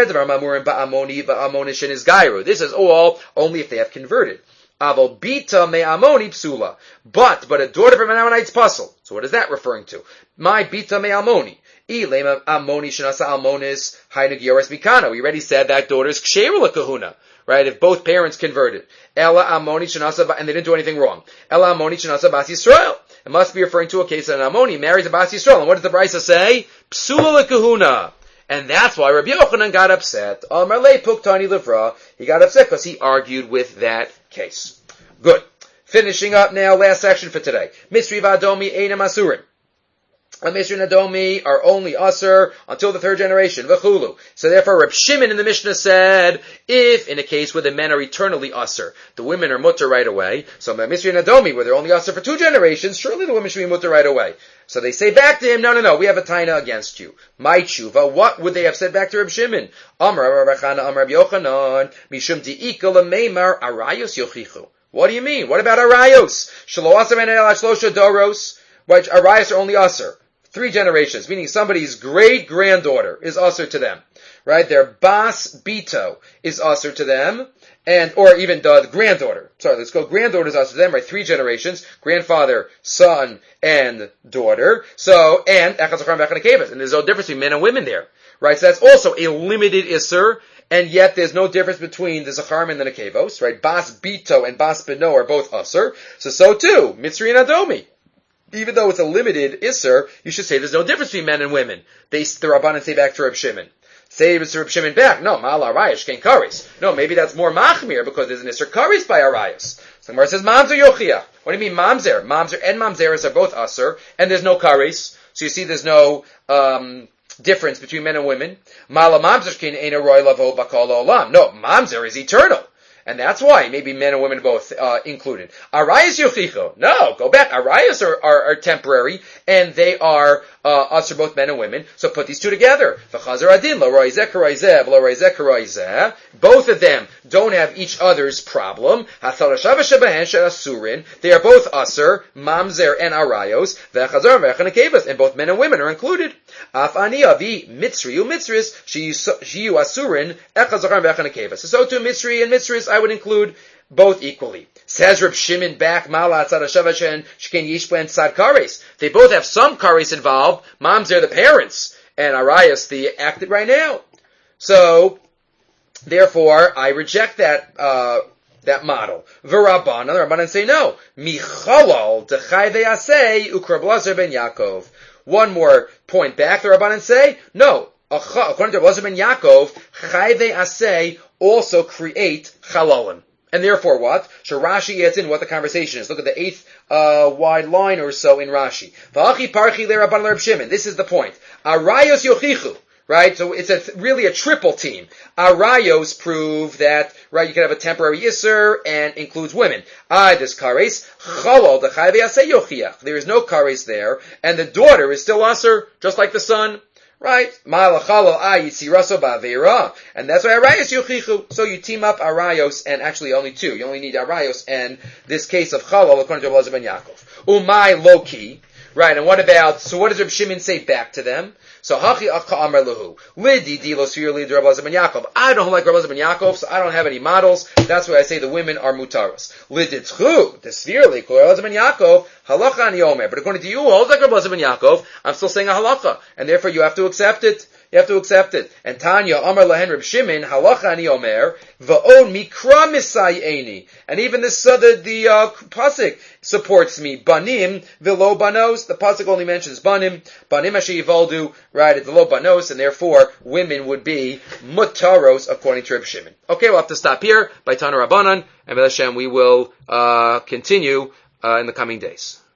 This is all only if they have converted. Aval bita me Ammoni psula. But a daughter from an Ammonite's pasul. So what is that referring to? My bita me Ammoni. Ilema Ammoni shenasa almonis hainu gioras mikana. We already said that daughter's kshera l'kahuna, right? If both parents converted. Ella Ammoni shenasa, and they didn't do anything wrong. Ella Ammoni shenasa bas Yisrael. it must be referring to a case that an Ammoni marries a Bas Yisrael. And what does the Brisa say? Psula lekahuna. And that's why Rabbi Yochanan got upset. Amar le puktani levra. He got upset because he argued with that case. Good. Finishing up now, last section for today. Misri v'adomi einam asurim. A Misri and Adomi are only Asur until the third generation, V'chulu. So therefore, Reb Shimon in the Mishnah said, if in a case where the men are eternally Asur, the women are mutter right away. So Misri and Adomi, where they're only Asur for 2 generations, surely the women should be mutter right away. So they say back to him, no, we have a taina against you. My tshuva, what would they have said back to Reb Shimon? Amar Rav Chana, Amar Reb Yochanan, Mishum di'ika l'meimar arayos yochichu. What do you mean? What about arayos? Shelo asar en el shlosha doros, which arayos are only Asur. 3 generations, meaning somebody's great-granddaughter is usher to them, right? Their bas bito is usher to them, or even the granddaughter. Sorry, let's go. Granddaughter is usher to them, right? 3 generations, grandfather, son, and daughter. So, and there's no difference between men and women there, right? So that's also a limited isser, and yet there's no difference between the zacharim and the nekevos, right? Bas bito and bas beno are both usher. So too, Mitzri and Adomi. Even though it's a limited isser, you should say there's no difference between men and women. The Rabbanan say back to Reb Shimon. Say to Reb Shimon back, no, ma'al arayos ken karis. No, maybe that's more machmir because there's an isser karis by arayos. So the Gemara says mamzer yochia. What do you mean mamzer? Mamzer and mamzeres are both usser, and there's no karis. So you see there's no difference between men and women. Ma'ala mamzer ken ein roy lavo bakal olam. No, mamzer is eternal. And that's why maybe men and women both included. Arayos yochicho. No, go back. Arayos are temporary, and they are us for both men and women. So put these 2 together. V'chazar adin lo roizeh karoizeh v'lo roizeh karoizeh. Both of them don't have each other's problem. Hasalashav shebehen she'asurin. They are both asur, mamzer and arayos. V'chazar v'echanekevas, and both men and women are included. Af ani avi mitzri u'mitzris shiyu asurin echazar v'echanekevas. So too mitzri and mitzris I would include both equally. Says Reb Shimon back, Mala Tzad Hashavashen, Shken Yishben Tzad Kares. They both have some Kares involved. Moms are the parents, and Arayos the acted right now. So, therefore, I reject that model. V'Rabban, the Rabbanan say no. Michalal Dechai Ve'asei Ukrab Lazar ben Yaakov. One more point back, the Rabbanan say no. According to Lazar ben Yaakov, Chai Ve'asei also create chalalim. And therefore what? So Rashi adds in what the conversation is. Look at the 8th wide line or so in Rashi. V'achi parchi le'Rabban le'Reb Shimon. This is the point. Arayos yochichu. Right? So it's really a triple team. Arayos prove that, right, you can have a temporary isser and includes women. This kares. Chalal dechai ve'aseh yochiach. There is no kares there. And the daughter is still usher, just like the son. Right? And that's why Arayos Yochichu. So you team up Arayos and actually only 2. You only need Arayos and this case of Chalal according to Elazar ben Yaakov. Umay Loki. Right, and what does Reb Shimon say back to them? So Hachi Achka Amar Lahu. Lidi Dilo Sirli Reb Elazar ben Yaakov. I don't like Reb Elazar ben Yaakov, so I don't have any models. That's why I say the women are mutaros. Liditchu, the Sirli, Reb Elazar ben Yaakov, halacha ani omer. But according to you, all like Reb Elazar ben Yaakov, I'm still saying a halacha. And therefore you have to accept it. You have to accept it. And Tanya, Amar Lahen Reb Shimon, halacha ani omer, va'on mikra misayeni. And even this, the pasuk supports me. Banim, velo banos. The pasuk only mentions banim. Banim asher yivoldu, right, it's velo banos, and therefore women would be mutaros according to Reb Shimon. Okay, we'll have to stop here by Tana Rabbanan, and B'El Hashem we will continue in the coming days.